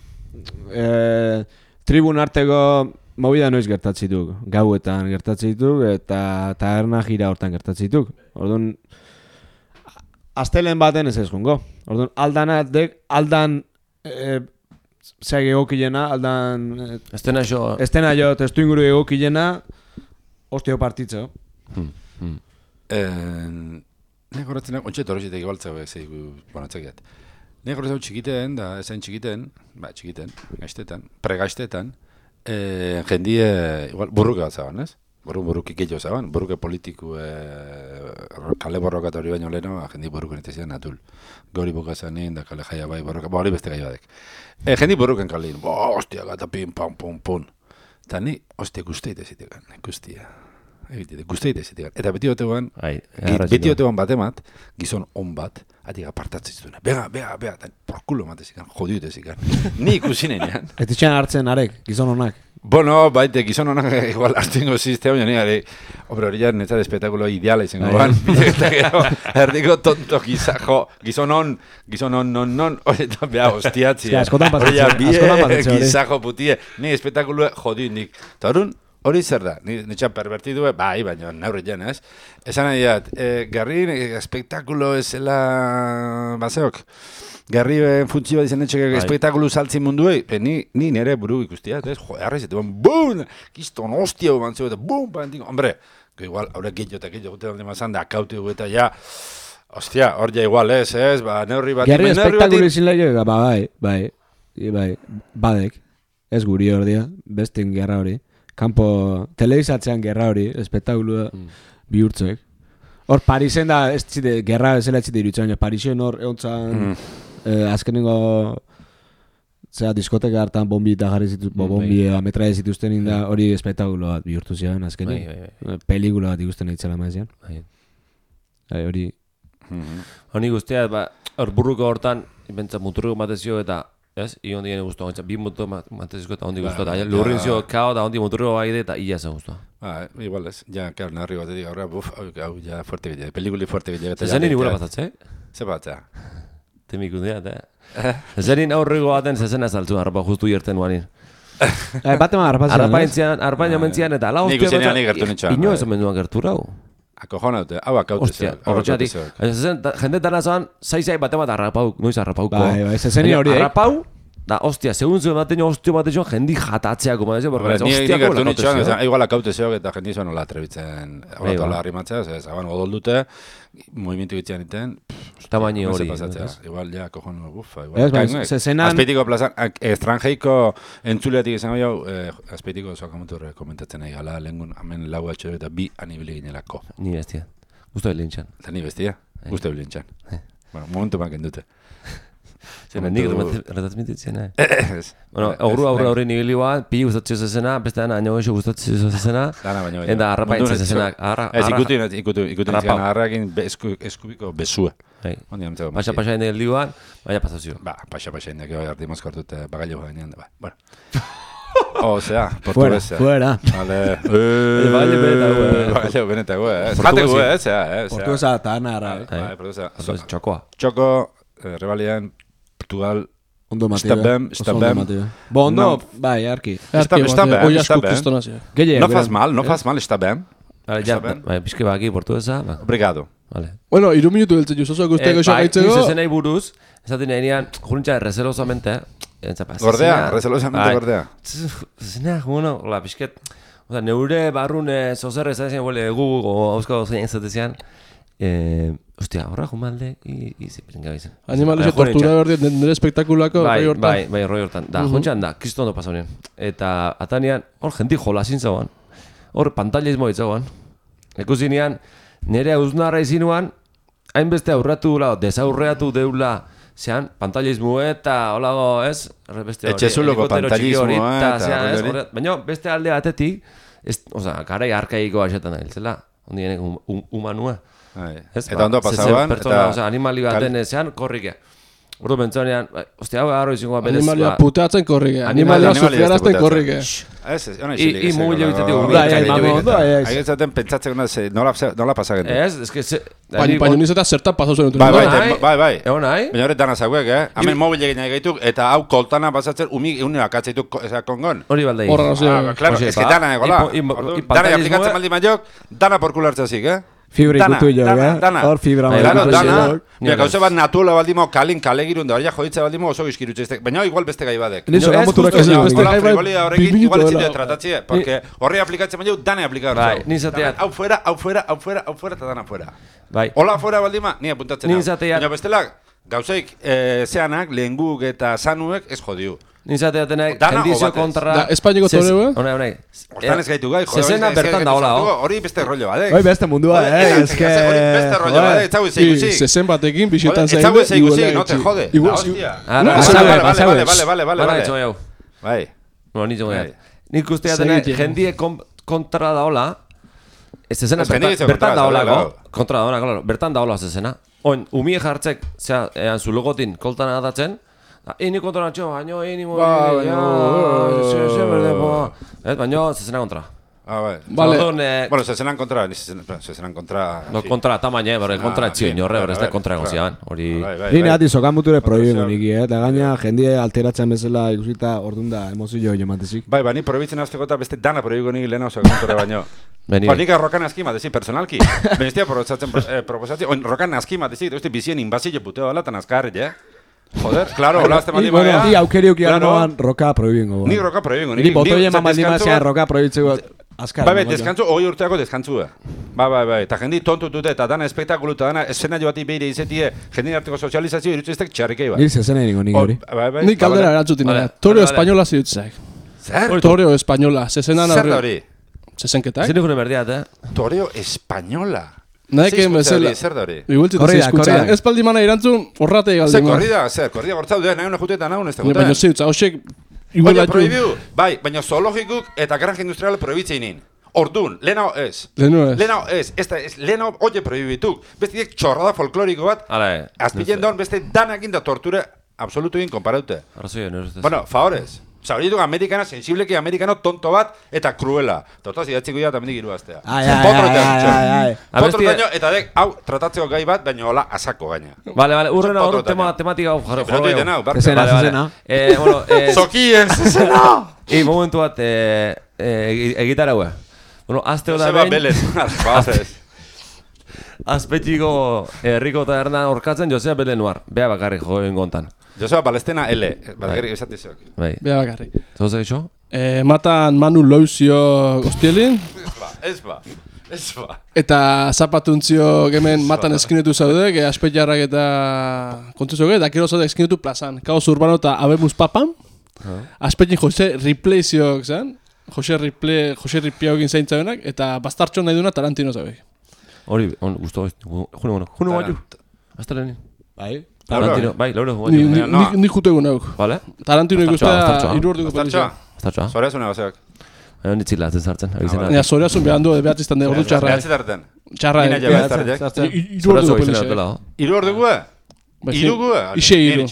tribun arteko movida noiz gertatzituk, gauetan gertatzituk, eta taberna jira hortan gertatzituk. Orduan, astelen baten ez ezkongo. Orduan, aldana, aldan... Zeak egokilena, aldan...
Estena
jo, testu inguru egokilena, osteo partitzo.
Nek horretzen, ontsa etorrezitek ibaltzea zeiku bonatzekiat. Nek horretzen txikiteen, da ezain txikiten, gaiztetan, pregaiztetan, jendie, igual, burruke bat zaban, ez? Burruke gehiago zaban, burruke politiku kale borrokat hori baino leheno, jendi burruken itezian natul. Gori bukazanin, da kale jaia bai borroka, hori beste gai badek. Jendi burruken kalin, ostia gata pin, pun. Eta ni, ostia guzteite zitegan, guztia. Guzteite zitegan. Eta beti otean batemat, gizon on bat, atik apartatzen zituna. Bega, eta porkulo matezikan, jodiutezikan. Ni ikusinean.
Ez ditxan hartzen arek, gizon honak.
Bueno, baite, gizon honak igual hartingo ziztea, baina nire, hori ja netzat espetakulo ideala izango ban. Erdiko tonto gizon on, hori eta beha hostiatzi. Hori ja bie, gizajo putie, nire espetakulo jodiunik. Eta hori zer da, nire pervertidu, bai, baina neurri jen, ez? Esan nahi dat, garri espektakulo ezela baseok. Garri funtzio bat izan etxek espektakulu saltzi munduei, ni nire buru ikustiat, ez? Jo, arrezete, bum, kiston hostia ban zeu, eta bum, bantik, hombre, igual, haure gehiago eta gehiago gute dut mazan, da kaute eta ja, hostia, hor ja igual ez, ba, neurri bat...
Garri espektakulu izin lehio, bai, badek, ez guri hor dia, bestin gerra hori, kanpo telebizatzean gerra hori, espektakulua bihurtzuek. Hor, Parisen da, ez zide, gerra bezala ez zide iruditzen, baina Parisen hor egontzan azkenengo diskoteka hartan bombi eta jarri zituzten, bombi ametraia zituzten inda hori espektakulo bat bihurtu zian, azkenean. Pelikula bat ikusten eitzela maizian. Hori...
Honi guztia, hor burruko hortan, bentsa muturriko matezio eta, ez? Ion dien guztua, bi mutu matezizko eta hondi guztua, eta lurrin zio kao da hondi muturriko baide eta ia zen guztua.
Igual ez, ja, claro, narri batetik aurra, hau, ja, fuerte bile, pelikuli fuerte bile.
Zezanin igula patatze?
Ze batzea?
Temikundea, eta... Zezanin aurriko baten zezena saltzu, arpa justu hierten guanin.
Bateman arpazian.
Arpain jomentzian, eta ala
hostia batza... Nik gertu nitxan.
Ino ez omen duan gertura, hau?
Acojonaute, hau akaute zeu.
Horretxatik. Jende dara zoan, zai bate bat arrapauk, noiz arrapauko.
Bai, zezeni hori,
arrapau, da, hostia, segun zuen batean, hostia batean, jendi jatatzeako, madezu, porque
hostia, gertu nitxan, igual akaute zeok, eta jendi zuen hola atrebitzen, horretu ala harrimatzea, zaban odol dute, movimientu gitzean iten,
tamaini hori.
Igual, ja, kojonu, bufa, igual. Azpeitiko plazan, estrangeiko entzuleatik izango jau, azpeitiko zoakamutu komentatzen nahi gala, lehengun, hemen lau atxo eta bi anibili ginelako.
Ni bestia. Gusto lintxan.
Eta ni bestia? Gusto lintxan. Bueno, momentu maken dute.
Zena, nik retransmititzen, Bueno, aurru nigili bat, pili gustatzio zezena, beste dana aino goxo gustatzio zezena, eta harrapaintzen zezena.
Ez, ikutu nizkan harrakin eskubiko besue.
Pasa indek eldi bat, baina pasazio.
Pasa indek arti mozkortut bagailo gainean, bueno. Osea, portuguesa.
Fuera.
Bagailo benetago, Zateko,
Portuguesa eta anara.
Txokoa.
Txoko, Rebalian, Portugal,
Ondo Mateo.
Estabem.
Ondo, bai, arki.
Estabem. No faz mal, Estabem.
Bizke baki, portuguesa.
Obrigado.
Bueno, 3 minutu beltzen juzoso guztiak eixo gaitzeko.
Ni zezenei buruz, esaten nahinean, jurintza rezelosamente,
rezelosamente gordea.
Zezenea, bueno, hola, bizket, neure barrun zozer ezatzen, gu, hausko zein ezatezian, hostia, horra jumalde, izipiren gabizen.
Animalizo tortura berdien, nire espektakulako, roi hortan.
Bai, roi hortan. Da, jontxan da, kriston ondo pasaunen. Eta, atanean, hor jenti jolazin zauan. Hor, pantailismo hitzagoan. Ekusinean, nire hausnarra izinuan, hainbeste aurratu dula, desaurreatu deula, zean, pantailismo eta, holago, ez?
Etxezuloko pantailismo eta...
Baina, beste alde batetik, garai arkaiko aixetan da, hiltzela, ondienek humanua.
Eta ondo pasauan,
eta... Animali baten zean, korrike. Ordu pentsanean, hostia, hau agarro izango berez...
Animalia puteatzen korrike, animalia sufriarazten korrike.
I mugile bitzatik
umiak. Aigentzaten pentsatzen nola pasagen.
Ez que...
Baina nizetan zertan pasau zen.
Bai.
Egon nahi?
Baina horret dana zauek, Hemen mobile gina egaituk, eta hau koltana pasatzen umik egunea akatzaituk kongon.
Hori baldei.
Claro, ez que dana egola. Dana aplikatzen maldi maiok, dana porkulartza zik,
Fibra ikutu jo, hor fibra
maia. Dana, gauze bat natuela baldimo kalin kalegirun da, hori joditza baldimo oso gizkirutze. Baina igual beste gai badek. Hola frigolia horrekin, igual ez zitu tratatzie, porque horri aplikatzen maia, dana aplikatzen. Hau fuera, eta dana fuera. Hola fuera baldima, ni apuntatzen. Baina bestela, gauzeik zeanak, lehenguk eta sanuek ez jodiu.
Ninzateatenak, jendizio kontra...
Espainiko toreu,
Honai.
Hortan ez gaitu gai,
zezena bertan daola,
hori beste rollo badek.
Hori beste mundua,
Hori beste rollo badek, etzagu ez eguzik.
Zezen batekin, bixetan zain.
Etzagu ez eguzik, no te jode.
Hostia.
Vale. Bai.
No, nintzen gaiat. Nik usteatenak, jendie kontra daola, zezena bertan daola, kontra daola, claro, bertan daola zezena. Oin, umie jartzek, ean zu logotin koltan adatzen, Ini kontra natxo, baino, baino, zezena kontra.
Bueno, zezenan kontra, zezenan kontra...
No, kontra tamaine, kontra etxio inorre, ez da kontra egozian.
Nire ati zokamuture proibingo niki, eta gaina jendie alteratzen bezala ikusita orduan da emozio jo matezik.
Ni proibitzen azteko eta beste dana proibingo niki lehena zokamuture baino. Nik rokan aski matezi, personalki. Benestia proposatzen, rokan aski matezi, bizien inbazio puteo ala, tan azkarri, Joder, claro, hola, este maldima
gea. Ni aukeriuki anoan roka proibingo.
Ni roka proibingo.
Ni botoie maldima zean roka proibitzeko azkar.
Bai, deskantzu, hoi urteako deskantzua. Bai. Eta jendi tontu dute, eta dana espektakulu, eta dana esena joati beire izetie, jendi arteko sozializazio irutzu eztek txarrikei bat.
Ni zezena ningo nik hori.
Ni kaldera erantzutin dira. Torio espainola ziutzak.
Zer?
Toreo española, zezenan
Zer da hori?
Zezenketak?
Zer ikune berdiat,
Toreo española.
Nahiken bezala.
Zer da hori?
Igualtzita zeizkutza. Ez paldi mana irantzun, horrate galdi.
Korrida gortzaude, nahi hona juteta nahi hona ez da.
Baina zeutza, hoxek...
Baina prohibiu, bai, baina zoologikuk eta granja industrial prohibitzeinin. Ordun, lehenao ez. Lehenao ez. Lehenao oie prohibituk. Beste txorrada folkloriko bat. Azpilen daun beste danakin da tortura absolutu egin konparaute. Bueno, favorez. Osa, hori duk amerikana, sensibleki amerikano tonto bat eta kruela. Totaz, idatziko dira tamendik iru aztea. Potro taño, eta dek, hau, tratatzeko gai bat, baina hola asako gaina.
Vale, urrena hor tematika hau jarro.
Pero tuite nau,
zezena.
Zokien, zezena!
Momentu bat, egitara hue. Bueno, azte hoda
behin...
Azpetxiko herriko taberna orkatzen Joseba Belenuar. Bea bakarri joen gontan.
Joseba Palestena L. Bakarrik esatizok.
Bea bakarri.
Zoze eixo?
Matan Manu Loizio Goztielin.
Ez ba.
Eta zapatuntzio gemen matan eskinetu zaude, aspetxarrak eta kontuzioge, eta kero zaude eskinetu plazan. Kaos Urbano eta Abemus Papam. Aspetxin Jose Ripleyziok zen. Jose Ripley egin zaintzabenak, eta bastartxon nahi duna Tarantino zabek.
Hori, guztu, june baiu. Azta lehenin.
Bai.
Tarantino, bai, laure baiu.
Ni jute egun hauk.
Vale.
Tarantino ikustea 3 orduko pelizia.
Aztartxoa.
Zoreazuna baseak.
Baina nitzila atzen sartzen.
Ja, zoreazun behar du, behatziztan ordu txarra.
Behatzitarten.
Txarra. 3 orduko pelizia.
3 orduko? 3
Ixe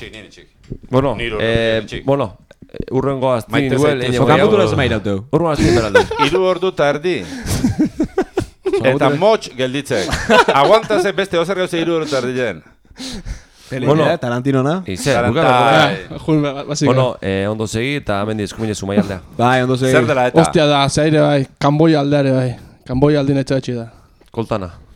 3.
Bueno, urrengo aztin duel.
Zokamutura zemairauteu.
Urrengo aztin beraldu.
3 ordu tardi. Eta motx gelditzek. Aguantase beste ozer gauze 3 ordu tardi jen.
Bueno, Tarantinona.
Bueno, ondo segi eta hemen dizkumine zumai aldea.
Bai, ondo segi.
Zer dela eta?
Ostia da, zaire bai, Kamboia aldeare bai. Kamboia aldin etxatxi da.
Koltana.